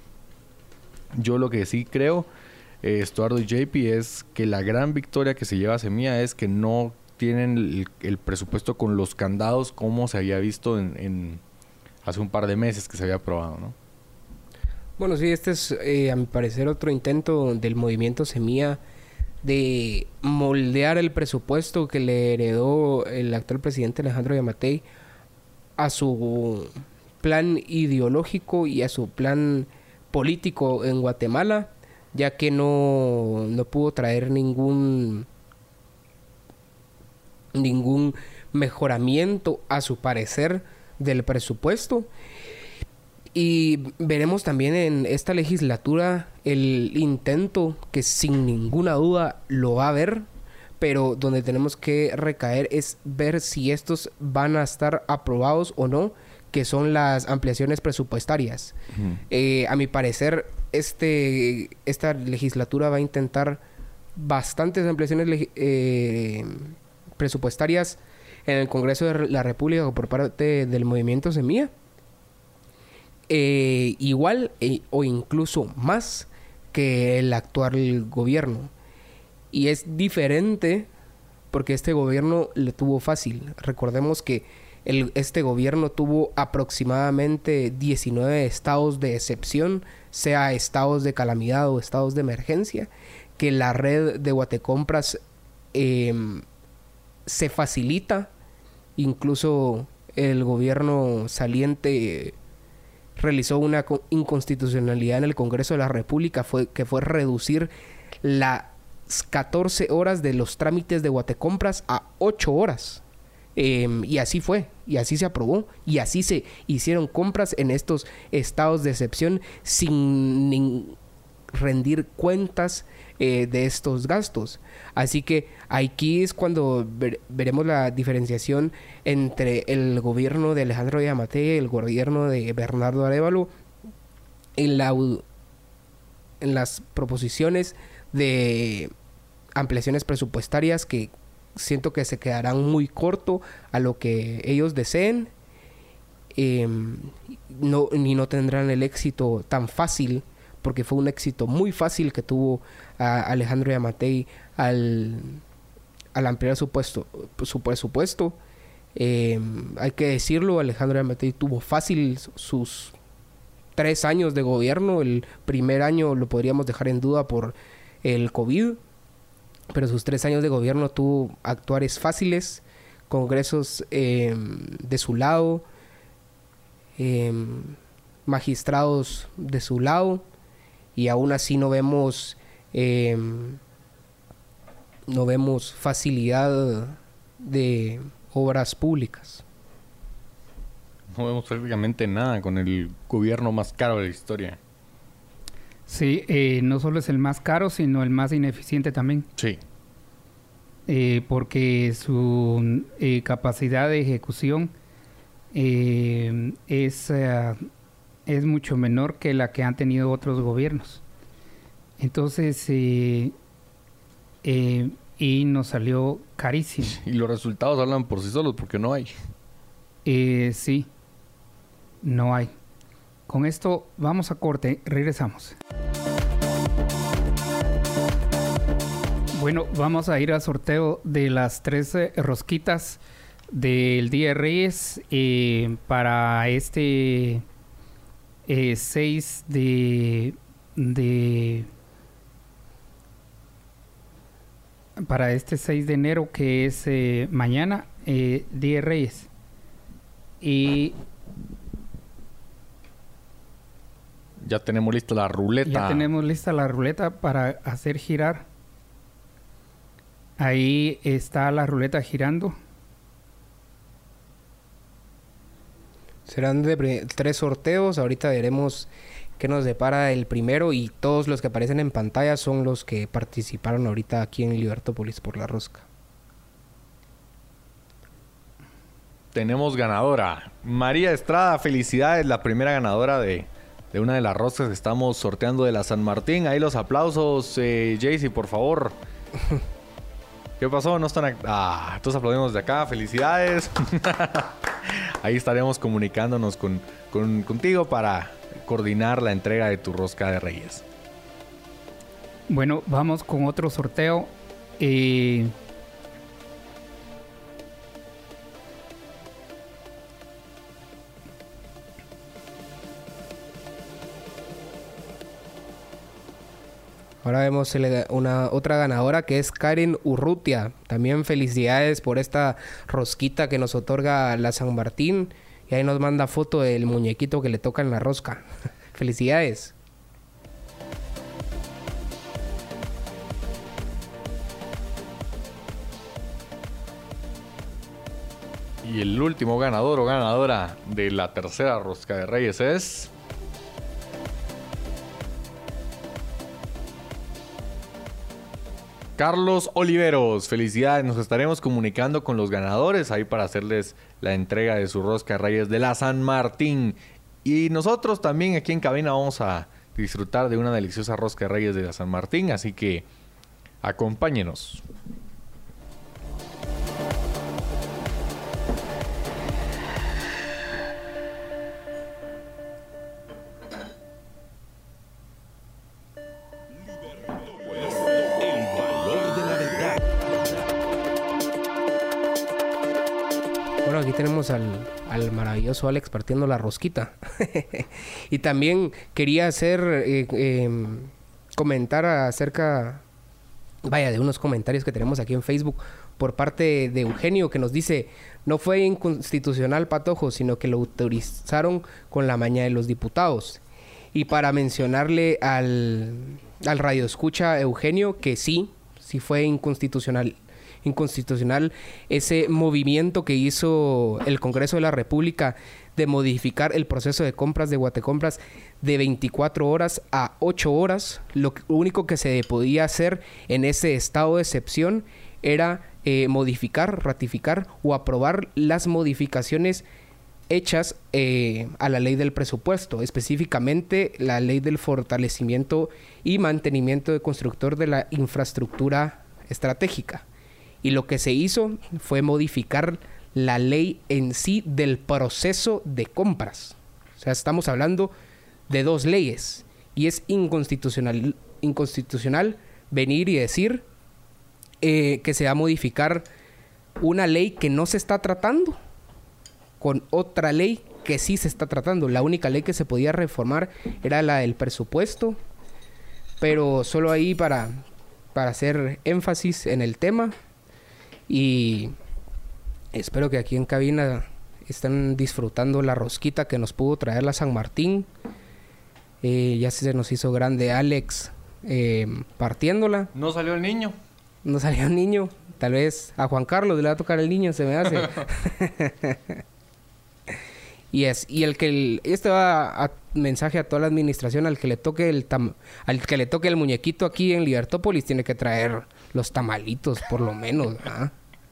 yo lo que sí creo, eh, Estuardo y J P, es que la gran victoria que se lleva a Semilla es que no tienen el, el presupuesto con los candados como se había visto en, en hace un par de meses que se había aprobado, ¿no? Bueno, sí, este es, eh, a mi parecer, otro intento del movimiento Semilla de moldear el presupuesto que le heredó el actual presidente Alejandro Yamatei a su plan ideológico y a su plan político en Guatemala, ya que no, no pudo traer ningún ningún mejoramiento a su parecer del presupuesto. Y veremos también en esta legislatura el intento que sin ninguna duda lo va a haber, pero donde tenemos que recaer es ver si estos van a estar aprobados o no, que son las ampliaciones presupuestarias. Uh-huh. Eh, a mi parecer, este esta legislatura va a intentar bastantes ampliaciones eh, presupuestarias en el Congreso de la República por parte del movimiento Semilla. Eh, igual eh, o incluso más que el actual gobierno. Y es diferente porque este gobierno le tuvo fácil. Recordemos que el, este gobierno tuvo aproximadamente diecinueve estados de excepción, sea estados de calamidad o estados de emergencia, que la red de Guatecompras eh, se facilita. Incluso el gobierno saliente realizó una inconstitucionalidad en el Congreso de la República, fue, que fue reducir las catorce horas de los trámites de Guatecompras a ocho horas. Eh, y así fue, y así se aprobó, y así se hicieron compras en estos estados de excepción sin ni rendir cuentas eh, de estos gastos. Así que aquí es cuando ver, veremos la diferenciación entre el gobierno de Alejandro Yamatei y el gobierno de Bernardo Arévalo en, la, en las proposiciones de ampliaciones presupuestarias que siento que se quedarán muy corto a lo que ellos deseen. Eh, no, ni no tendrán el éxito tan fácil, porque fue un éxito muy fácil que tuvo a Alejandro Yamatei al, al ampliar su, puesto, su presupuesto. Eh, hay que decirlo, Alejandro Yamatei tuvo fácil sus tres años de gobierno. El primer año lo podríamos dejar en duda por el COVID, pero sus tres años de gobierno tuvo actuares fáciles, congresos eh, de su lado, Eh, magistrados de su lado, y aún así no vemos eh, no vemos facilidad de obras públicas. No vemos prácticamente nada con el gobierno más caro de la historia. Sí, eh, no solo es el más caro, sino el más ineficiente también. Sí. Eh, porque su eh, capacidad de ejecución Eh, es, uh, es mucho menor que la que han tenido otros gobiernos. Entonces, eh, eh, y nos salió carísimo. Y los resultados hablan por sí solos, porque no hay. Eh, sí, no hay. Con esto vamos a corte, regresamos. Bueno, vamos a ir al sorteo de las tres eh, rosquitas del Día de Reyes eh, para este eh, seis de, de para este seis de enero, que es eh, mañana, eh, Día de Reyes. Y ya tenemos lista la ruleta. Ya tenemos lista la ruleta para hacer girar. Ahí está la ruleta girando. Serán de pre- tres sorteos. Ahorita veremos qué nos depara el primero, y todos los que aparecen en pantalla son los que participaron ahorita aquí en Libertópolis por la rosca. Tenemos ganadora. María Estrada, felicidades, la primera ganadora de, de una de las roscas que estamos sorteando de la San Martín. Ahí los aplausos, eh, Jaycee, por favor. ¿Qué pasó? No están ac- Ah, entonces aplaudimos de acá. Felicidades. Ahí estaremos comunicándonos con, con, contigo para coordinar la entrega de tu rosca de Reyes. Bueno, vamos con otro sorteo. Eh, Ahora vemos el- una otra ganadora, que es Karen Urrutia. También felicidades por esta rosquita que nos otorga la San Martín. Y ahí nos manda foto del muñequito que le toca en la rosca. Felicidades. Y el último ganador o ganadora de la tercera rosca de Reyes es... Carlos Oliveros. Felicidades, nos estaremos comunicando con los ganadores ahí para hacerles la entrega de su rosca de Reyes de la San Martín. Y nosotros también aquí en cabina vamos a disfrutar de una deliciosa rosca de Reyes de la San Martín, así que acompáñenos. Bueno, aquí tenemos al, al maravilloso Alex partiendo la rosquita. Y también quería hacer, eh, eh, comentar acerca, vaya, de unos comentarios que tenemos aquí en Facebook por parte de Eugenio, que nos dice: no fue inconstitucional, Patojo, sino que lo autorizaron con la maña de los diputados. Y para mencionarle al, al radioescucha Eugenio que sí, sí fue inconstitucional. inconstitucional ese movimiento que hizo el Congreso de la República de modificar el proceso de compras de Guatecompras de veinticuatro horas a ocho horas. Lo único que se podía hacer en ese estado de excepción era eh, modificar, ratificar o aprobar las modificaciones hechas eh, a la ley del presupuesto, específicamente la ley del fortalecimiento y mantenimiento de constructor de la infraestructura estratégica. Y lo que se hizo fue modificar la ley en sí del proceso de compras. O sea, estamos hablando de dos leyes. Y es inconstitucional, inconstitucional venir y decir eh, que se va a modificar una ley que no se está tratando con otra ley que sí se está tratando. La única ley que se podía reformar era la del presupuesto. Pero solo ahí para, para hacer énfasis en el tema. Y espero que aquí en cabina estén disfrutando la rosquita que nos pudo traer la San Martín. Eh, ya se nos hizo grande Alex eh, partiéndola. ¿No salió el niño? No salió el niño. Tal vez a Juan Carlos le va a tocar el niño, se me hace. Y es y el que el, este va a mensaje a toda la administración, al que le toque el tam, al que le toque el muñequito aquí en Libertópolis tiene que traer los tamalitos por lo menos, ¿ah?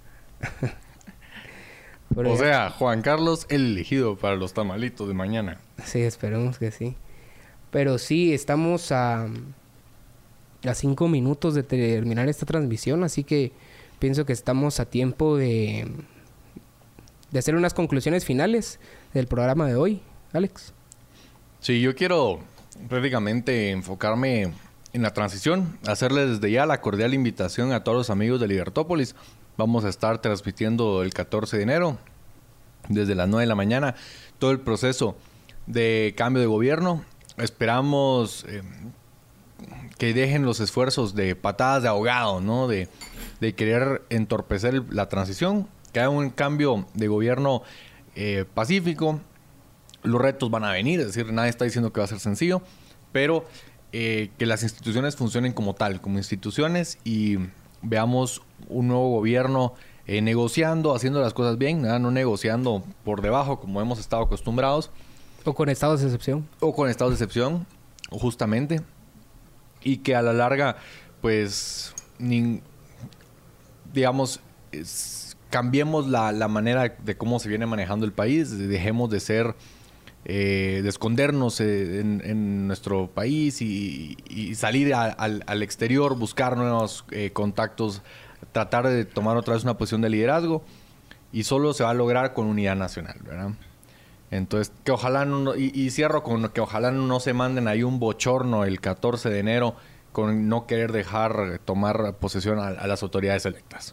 O ya... sea, Juan Carlos el elegido para los tamalitos de mañana. Sí, esperemos que sí. Pero sí, estamos a a cinco minutos de terminar esta transmisión, así que pienso que estamos a tiempo de de hacer unas conclusiones finales del programa de hoy, Alex. Sí, yo quiero prácticamente enfocarme en la transición, hacerles desde ya la cordial invitación a todos los amigos de Libertópolis. Vamos a estar transmitiendo el catorce de enero, desde las nueve de la mañana, todo el proceso de cambio de gobierno. Esperamos eh, que dejen los esfuerzos de patadas de ahogado, ¿no? De, de querer entorpecer la transición, que haya un cambio de gobierno eh, pacífico. Los retos van a venir, es decir, nadie está diciendo que va a ser sencillo, pero eh, que las instituciones funcionen como tal, como instituciones, y veamos un nuevo gobierno eh, negociando, haciendo las cosas bien, ¿verdad? No negociando por debajo como hemos estado acostumbrados. O con estados de excepción. O con estados de excepción, justamente. Y que a la larga, pues, ni, digamos, es, cambiemos la, la manera de cómo se viene manejando el país, dejemos de ser... Eh, de escondernos eh, en, en nuestro país y, y salir a, al, al exterior, buscar nuevos eh, contactos, tratar de tomar otra vez una posición de liderazgo, y solo se va a lograr con unidad nacional, ¿verdad? Entonces, que ojalá no, y, y cierro con que ojalá no se manden ahí un bochorno el catorce de enero con no querer dejar tomar posesión a, a las autoridades electas.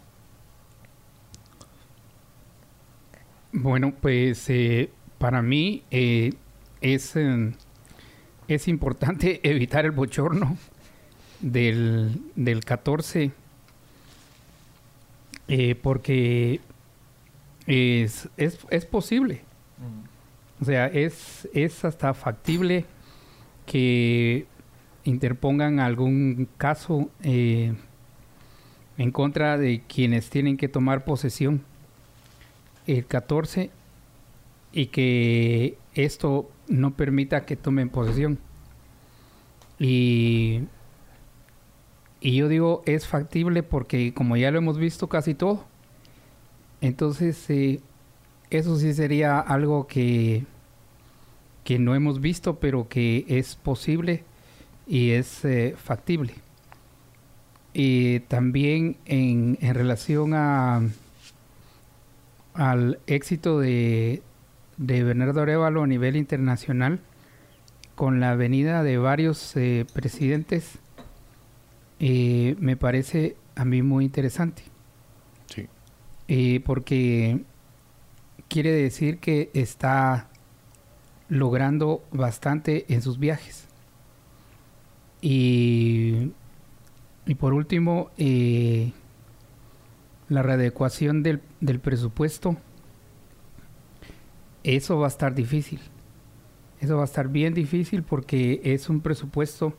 Bueno, pues eh, para mí eh, es, eh, es importante evitar el bochorno del, del catorce eh, porque es, es, es posible. Mm. O sea, es, es hasta factible que interpongan algún caso eh, en contra de quienes tienen que tomar posesión el catorce y que esto no permita que tomen posesión. Y, y yo digo, es factible porque como ya lo hemos visto casi todo, entonces eh, eso sí sería algo que, que no hemos visto, pero que es posible y es eh, factible. Y también en, en relación a al éxito de, de Bernardo Arévalo a nivel internacional, con la venida de varios eh, presidentes, eh, me parece a mí muy interesante. Sí. Eh, porque quiere decir que está logrando bastante en sus viajes. Y, y por último, eh, la readecuación del, del presupuesto, eso va a estar difícil. Eso va a estar bien difícil porque es un presupuesto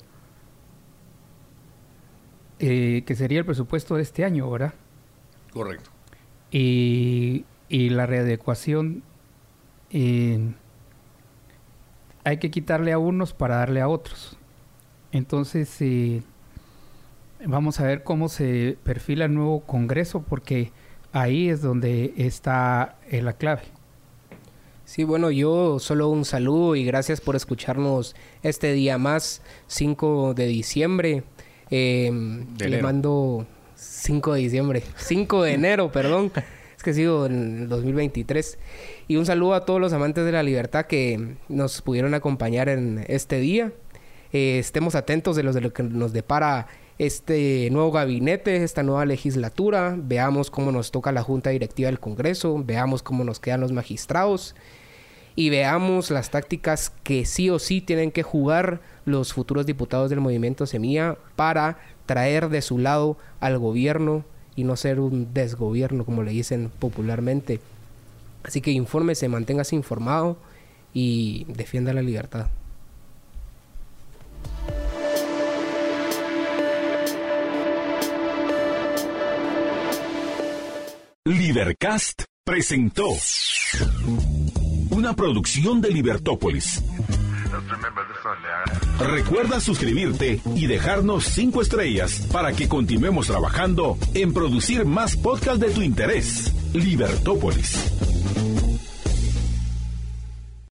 eh, que sería el presupuesto de este año, ¿verdad? Correcto. Y, y la readecuación eh, hay que quitarle a unos para darle a otros. Entonces, eh, vamos a ver cómo se perfila el nuevo Congreso, porque ahí es donde está eh, la clave. Sí, bueno, yo solo un saludo y gracias por escucharnos este día más, cinco de diciembre. Eh, le mando cinco de diciembre. cinco de enero, perdón. Es que sigo en el dos mil veintitrés. Y un saludo a todos los amantes de la libertad que nos pudieron acompañar en este día. Eh, estemos atentos de, los, de lo que nos depara este nuevo gabinete, esta nueva legislatura. Veamos cómo nos toca la Junta Directiva del Congreso. Veamos cómo nos quedan los magistrados. Y veamos las tácticas que sí o sí tienen que jugar los futuros diputados del Movimiento Semilla para traer de su lado al gobierno y no ser un desgobierno, como le dicen popularmente. Así que infórmese, manténgase informado y defienda la libertad. Libercast presentó una producción de Libertópolis. Recuerda suscribirte y dejarnos cinco estrellas para que continuemos trabajando en producir más podcasts de tu interés. Libertópolis.